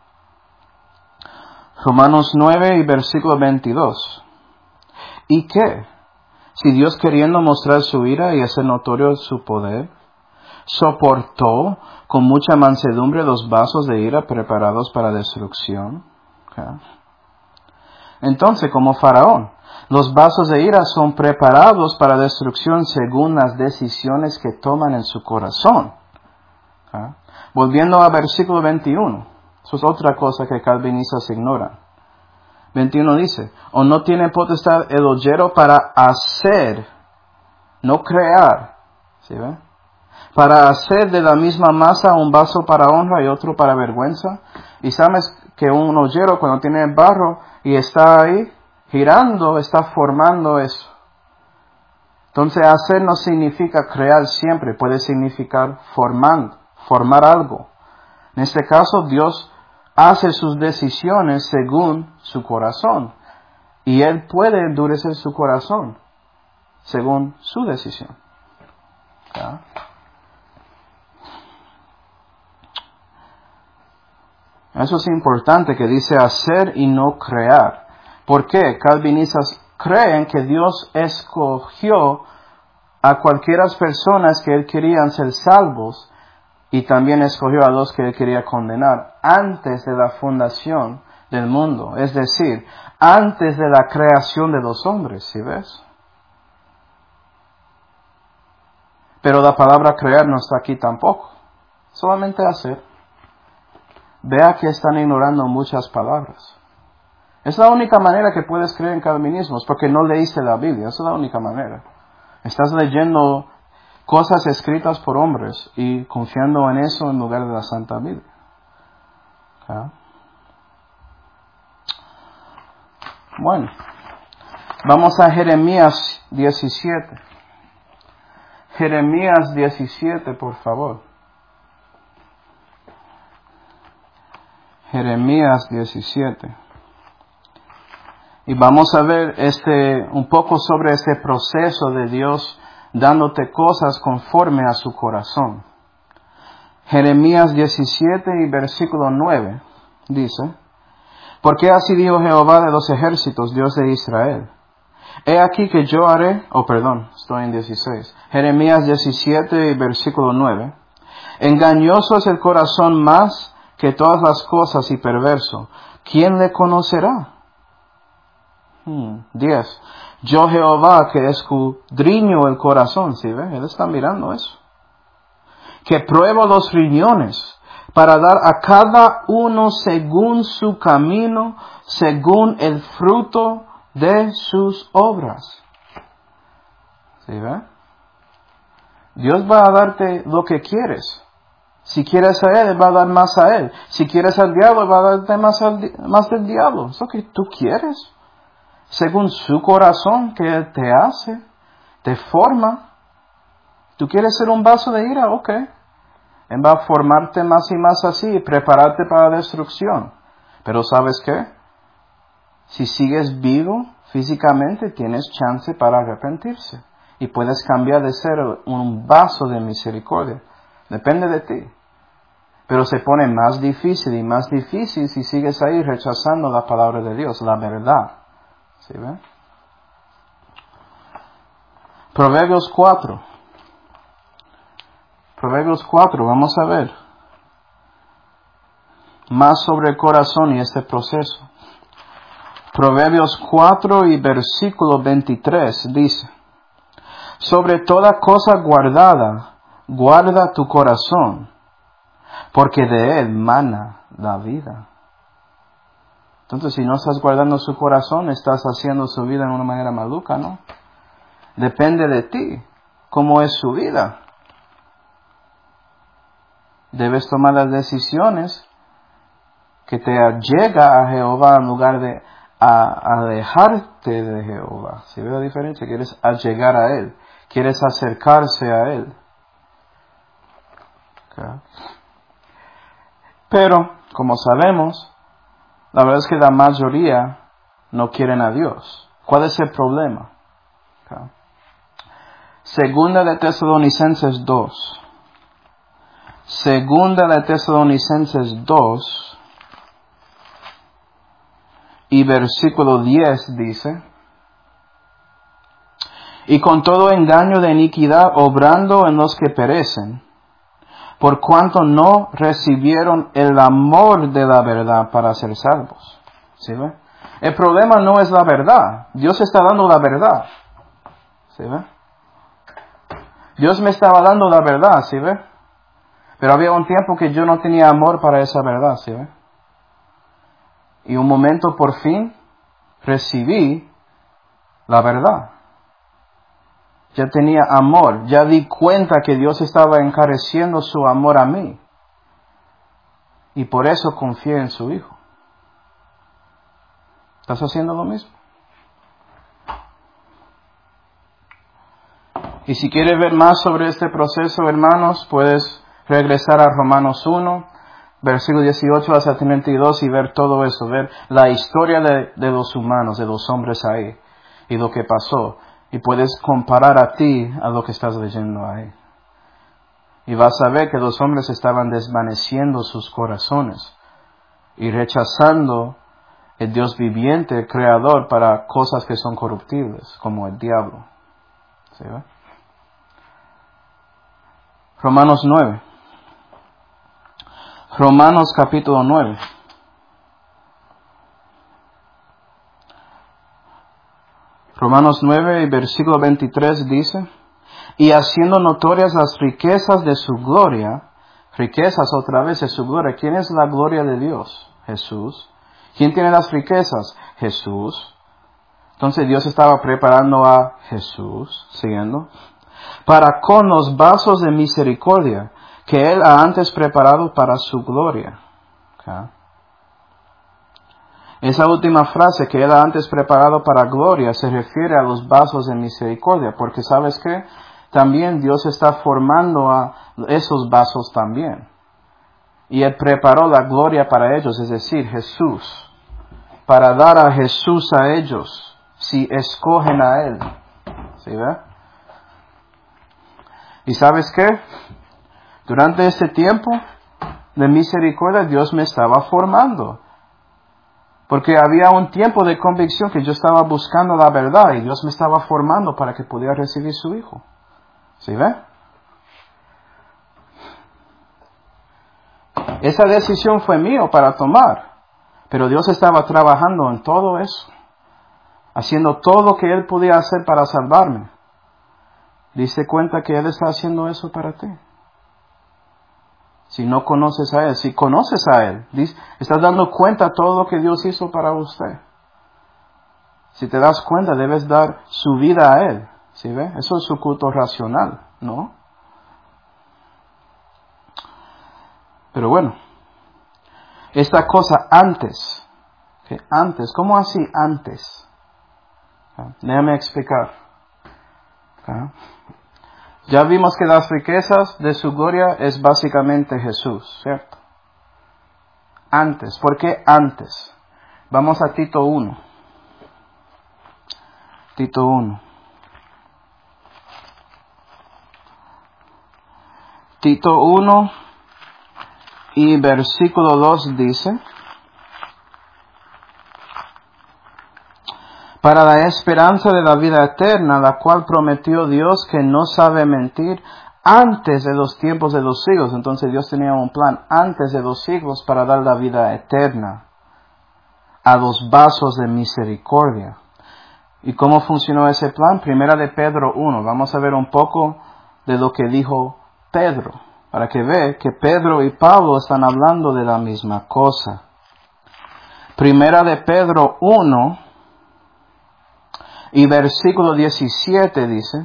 Romanos nueve y versículo veintidós. ¿Y qué? Si Dios, queriendo mostrar su ira y hacer notorio su poder, soportó con mucha mansedumbre los vasos de ira preparados para destrucción. Okay. Entonces, como Faraón, los vasos de ira son preparados para destrucción según las decisiones que toman en su corazón. Okay. Volviendo al versículo veintiuno. Eso es otra cosa que calvinistas ignoran. veintiuno dice, o no tiene potestad el ollero para hacer, no crear, ¿sí ve? Para hacer de la misma masa un vaso para honra y otro para vergüenza. Y sabes que un ollero cuando tiene barro y está ahí girando, está formando eso. Entonces hacer no significa crear siempre, puede significar formando, formar algo. En este caso Dios hace sus decisiones según su corazón. Y Él puede endurecer su corazón según su decisión. ¿Ya? Eso es importante que dice hacer y no crear. ¿Por qué? Calvinistas creen que Dios escogió a cualquiera personas que Él querían ser salvos y también escogió a los que Él quería condenar antes de la fundación del mundo. Es decir, antes de la creación de los hombres, ¿sí ves? Pero la palabra crear no está aquí tampoco. Solamente hacer. Vea que están ignorando muchas palabras. Es la única manera que puedes creer en calvinismo, es porque no leíste la Biblia. Esa es la única manera. Estás leyendo cosas escritas por hombres y confiando en eso en lugar de la Santa Biblia. ¿Okay? Bueno, vamos a Jeremías diecisiete. Jeremías diecisiete, por favor. Jeremías diecisiete. Y vamos a ver este, un poco sobre este proceso de Dios dándote cosas conforme a su corazón. Jeremías diecisiete y versículo nueve dice, porque así dijo Jehová de los ejércitos, Dios de Israel. He aquí que yo haré, oh perdón, estoy en dieciséis. Jeremías diecisiete y versículo nueve. Engañoso es el corazón más que todas las cosas y perverso. ¿Quién le conocerá? Hmm. diez. Yo Jehová que escudriño el corazón, ¿sí ve? Él está mirando eso. Que pruebo los riñones para dar a cada uno según su camino, según el fruto de sus obras. ¿Sí ve? Dios va a darte lo que quieres. Si quieres a Él, Él va a dar más a Él. Si quieres al diablo, Él va a darte más, al, más del diablo. Es lo que tú quieres. Según su corazón que Él te hace, te forma. ¿Tú quieres ser un vaso de ira? Ok. Él va a formarte más y más así y prepararte para la destrucción. Pero ¿sabes qué? Si sigues vivo físicamente, tienes chance para arrepentirse. Y puedes cambiar de ser un vaso de misericordia. Depende de ti. Pero se pone más difícil y más difícil si sigues ahí rechazando la palabra de Dios, la verdad. ¿Sí ven? Proverbios cuatro. Proverbios cuatro, vamos a ver. Más sobre el corazón y este proceso. Proverbios cuatro y versículo veintitrés dice: sobre toda cosa guardada, guarda tu corazón, porque de él mana la vida. Entonces, si no estás guardando su corazón, estás haciendo su vida de una manera maluca, ¿no? Depende de ti, cómo es su vida. Debes tomar las decisiones que te llega a Jehová en lugar de a, alejarte de Jehová. ¿Sí ve la diferencia? Quieres llegar a Él. Quieres acercarse a Él. Okay. Pero, como sabemos, la verdad es que la mayoría no quieren a Dios. ¿Cuál es el problema? Okay. Segunda de Tesalonicenses dos. Segunda de Tesalonicenses dos. Y versículo diez dice: y con todo engaño de iniquidad obrando en los que perecen, por cuanto no recibieron el amor de la verdad para ser salvos. ¿Sí ve? El problema no es la verdad. Dios está dando la verdad. ¿Sí ve? Dios me estaba dando la verdad, ¿sí ve? Pero había un tiempo que yo no tenía amor para esa verdad, ¿sí ve? Y un momento por fin recibí la verdad. Ya tenía amor, ya di cuenta que Dios estaba encareciendo su amor a mí. Y por eso confié en su Hijo. ¿Estás haciendo lo mismo? Y si quieres ver más sobre este proceso, hermanos, puedes regresar a Romanos uno, versículo dieciocho hasta treinta y dos y ver todo eso, ver la historia de, de los humanos, de los hombres ahí y lo que pasó. Y puedes comparar a ti a lo que estás leyendo ahí. Y vas a ver que los hombres estaban desvaneciendo sus corazones y rechazando el Dios viviente, el Creador, para cosas que son corruptibles, como el diablo. ¿Sí ve? Romanos nueve. Romanos capítulo nueve. Romanos nueve y versículo veintitrés dice: y haciendo notorias las riquezas de su gloria, riquezas otra vez de su gloria. ¿Quién es la gloria de Dios? Jesús. ¿Quién tiene las riquezas? Jesús. Entonces Dios estaba preparando a Jesús, siguiendo, para con los vasos de misericordia que Él ha antes preparado para su gloria. Okay. Esa última frase, que Él ha antes preparado para gloria, se refiere a los vasos de misericordia, porque ¿sabes qué? También Dios está formando a esos vasos también. Y Él preparó la gloria para ellos, es decir, Jesús, para dar a Jesús a ellos, si escogen a Él. ¿Sí ve? ¿Y sabes qué? Durante ese tiempo de misericordia, Dios me estaba formando. Porque había un tiempo de convicción que yo estaba buscando la verdad y Dios me estaba formando para que pudiera recibir su Hijo. ¿Sí ve? Esa decisión fue mía para tomar, pero Dios estaba trabajando en todo eso, haciendo todo lo que Él podía hacer para salvarme. ¿Diste cuenta que Él está haciendo eso para ti? Si no conoces a Él, si conoces a Él, estás dando cuenta de todo lo que Dios hizo para usted. Si te das cuenta, debes dar su vida a Él. ¿Sí ve? Eso es su culto racional, ¿no? Pero bueno, esta cosa antes, ¿okay? Antes, ¿cómo así antes? ¿Okay? Déjame explicar. ¿Okay? Ya vimos que las riquezas de su gloria es básicamente Jesús, ¿cierto? Antes, ¿por qué antes? Vamos a Tito uno. Tito uno. Tito uno y versículo dos dice: para la esperanza de la vida eterna, la cual prometió Dios que no sabe mentir antes de los tiempos de los siglos. Entonces Dios tenía un plan antes de los siglos para dar la vida eterna a los vasos de misericordia. ¿Y cómo funcionó ese plan? Primera de Pedro uno. Vamos a ver un poco de lo que dijo Pedro, para que vea que Pedro y Pablo están hablando de la misma cosa. Primera de Pedro uno y versículo diecisiete dice: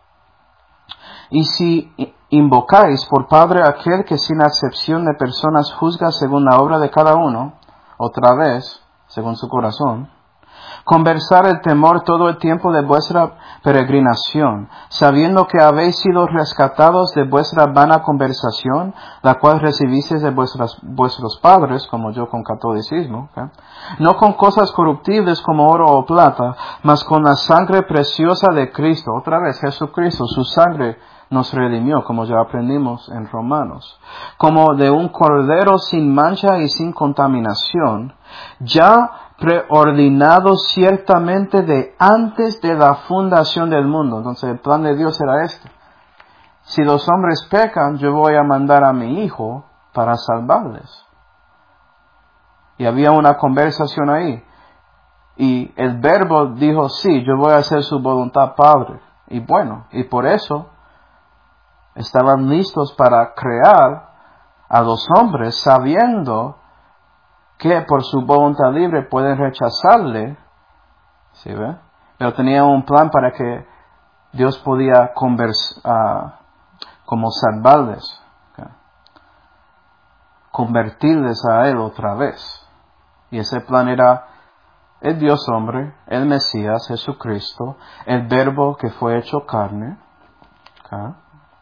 y si invocáis por Padre aquel que sin acepción de personas juzga según la obra de cada uno, otra vez, según su corazón, conversar el temor todo el tiempo de vuestra peregrinación, sabiendo que habéis sido rescatados de vuestra vana conversación, la cual recibisteis de vuestras, vuestros padres, como yo con catolicismo, ¿okay? No con cosas corruptibles como oro o plata, mas con la sangre preciosa de Cristo. Otra vez, Jesucristo, su sangre nos redimió, como ya aprendimos en Romanos, como de un cordero sin mancha y sin contaminación, ya preordinado ciertamente de antes de la fundación del mundo. Entonces el plan de Dios era este: si los hombres pecan, yo voy a mandar a mi Hijo para salvarles. Y había una conversación ahí, y el Verbo dijo: sí, yo voy a hacer su voluntad, Padre. Y bueno, y por eso estaban listos para crear a los hombres, sabiendo que por su voluntad libre pueden rechazarle, ¿sí ve? Pero tenía un plan para que Dios podía convers- uh, como salvarles, ¿okay? Convertirles a Él otra vez. Y ese plan era el Dios hombre, el Mesías, Jesucristo, el Verbo que fue hecho carne. ¿Okay?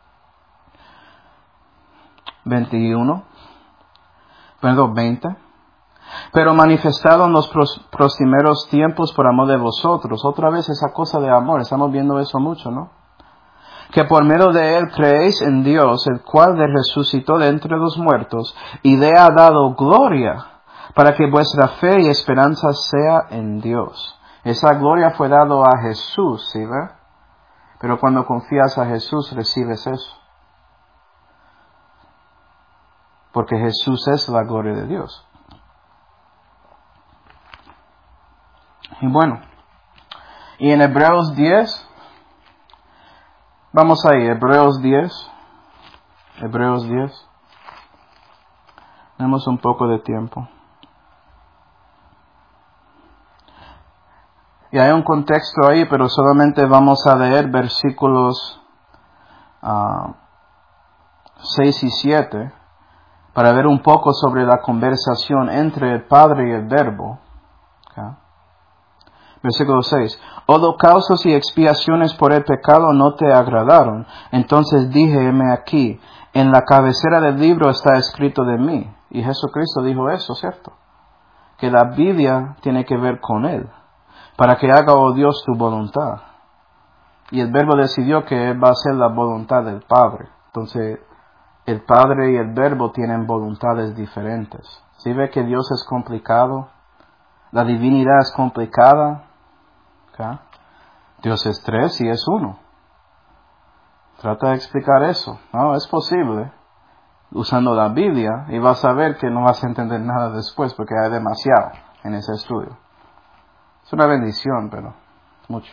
veintiuno, perdón, veinte. Pero manifestado en los próximos tiempos por amor de vosotros. Otra vez esa cosa de amor, estamos viendo eso mucho, ¿no? Que por medio de él creéis en Dios, el cual le resucitó de entre los muertos y le ha dado gloria, para que vuestra fe y esperanza sea en Dios. Esa gloria fue dado a Jesús, ¿sí ve? Pero cuando confías a Jesús recibes eso. Porque Jesús es la gloria de Dios. Y bueno, y en Hebreos diez, vamos ahí, Hebreos diez, Hebreos diez, tenemos un poco de tiempo. Y hay un contexto ahí, pero solamente vamos a leer versículos uh, seis y siete, para ver un poco sobre la conversación entre el Padre y el Verbo. ¿Okay? Versículo seis. Holocaustos y expiaciones por el pecado no te agradaron. Entonces dije, heme aquí, en la cabecera del libro está escrito de mí. Y Jesucristo dijo eso, ¿cierto? Que la Biblia tiene que ver con Él, para que haga, oh Dios, tu voluntad. Y el Verbo decidió que Él va a hacer la voluntad del Padre. Entonces, el Padre y el Verbo tienen voluntades diferentes. ¿Sí ve que Dios es complicado? La divinidad es complicada. ¿Okay? Dios es tres y es uno. Trata de explicar eso. No, es posible. Usando la Biblia, y vas a ver que no vas a entender nada después porque hay demasiado en ese estudio. Es una bendición, pero mucho.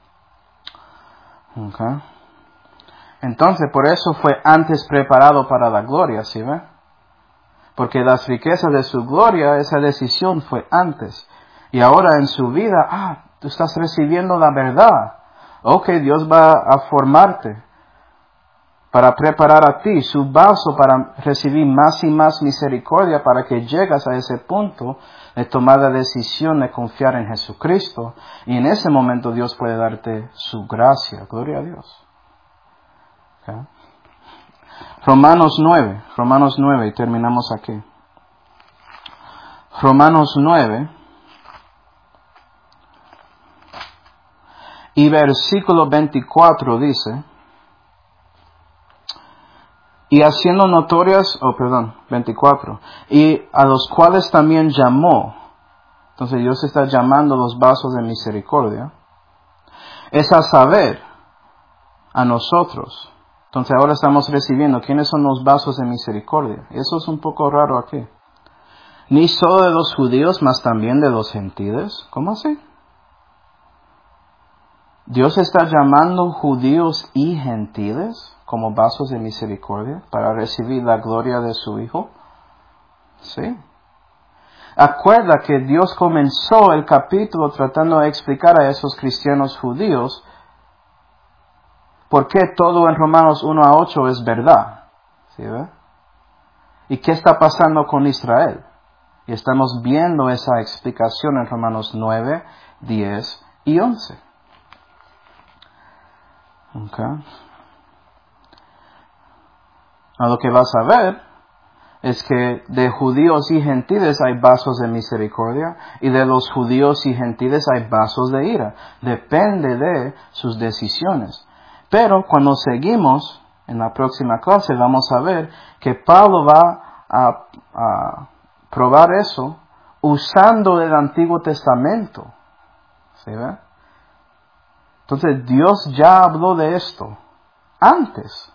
Okay. Entonces, por eso fue antes preparado para la gloria, ¿sí ve? Porque las riquezas de su gloria, esa decisión fue antes. Y ahora en su vida, ah, tú estás recibiendo la verdad. Ok, Dios va a formarte para preparar a ti su vaso para recibir más y más misericordia, para que llegas a ese punto de tomar la decisión de confiar en Jesucristo. Y en ese momento Dios puede darte su gracia. Gloria a Dios. Okay. Romanos nueve, Romanos nueve, y terminamos aquí. Romanos nueve, y versículo veinticuatro dice, y haciendo notorias, oh perdón, veinticuatro, y a los cuales también llamó, Entonces Dios está llamando los vasos de misericordia. Es a saber, a nosotros. Entonces ahora estamos recibiendo, ¿quiénes son los vasos de misericordia? Eso es un poco raro aquí. Ni solo de los judíos, mas también de los gentiles. ¿Cómo así? Dios está llamando judíos y gentiles como vasos de misericordia para recibir la gloria de su Hijo. Sí. Acuerda que Dios comenzó el capítulo tratando de explicar a esos cristianos judíos por qué todo en Romanos uno a ocho es verdad. ¿Sí ve? ¿Y qué está pasando con Israel? Y estamos viendo esa explicación en Romanos nueve, diez y once. Okay. A lo que vas a ver es que de judíos y gentiles hay vasos de misericordia y de los judíos y gentiles hay vasos de ira. Depende de sus decisiones. Pero cuando seguimos en la próxima clase vamos a ver que Pablo va a, a probar eso usando el Antiguo Testamento. ¿Sí ve? Entonces Dios ya habló de esto antes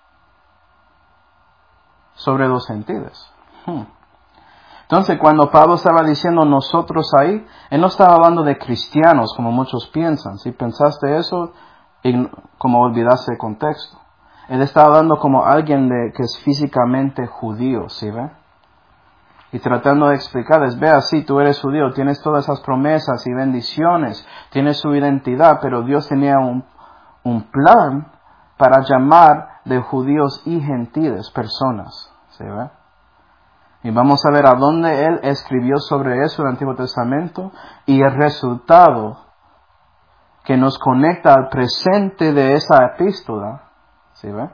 sobre los gentiles. Hmm. Entonces cuando Pablo estaba diciendo nosotros ahí, él no estaba hablando de cristianos como muchos piensan. Si pensaste eso, como olvidaste el contexto. Él estaba hablando como alguien de, que es físicamente judío, ¿sí ve? Y tratando de explicarles, vea, sí, tú eres judío, tienes todas esas promesas y bendiciones, tienes su identidad, pero Dios tenía un, un plan para llamar de judíos y gentiles personas, ¿sí ve? Y vamos a ver a dónde Él escribió sobre eso en el Antiguo Testamento y el resultado que nos conecta al presente de esa epístola, ¿sí ve?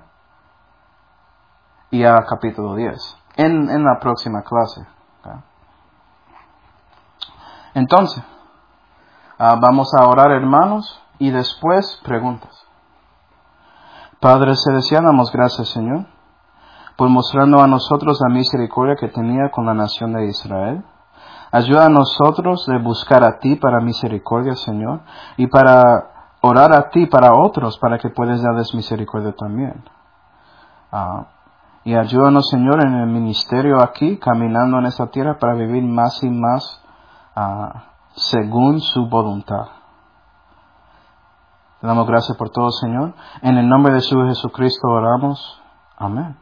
Y a capítulo diez. En, en la próxima clase. ¿Okay? Entonces, uh, vamos a orar, hermanos, y después preguntas. Padre Celestial, damos gracias, Señor, por mostrarnos a nosotros la misericordia que tenía con la nación de Israel. Ayuda a nosotros de buscar a ti para misericordia, Señor, y para orar a ti para otros, para que puedas darles misericordia también. Uh, Y ayúdanos, Señor, en el ministerio aquí, caminando en esta tierra para vivir más y más uh, según su voluntad. Te damos gracias por todo, Señor. En el nombre de su Jesucristo oramos. Amén.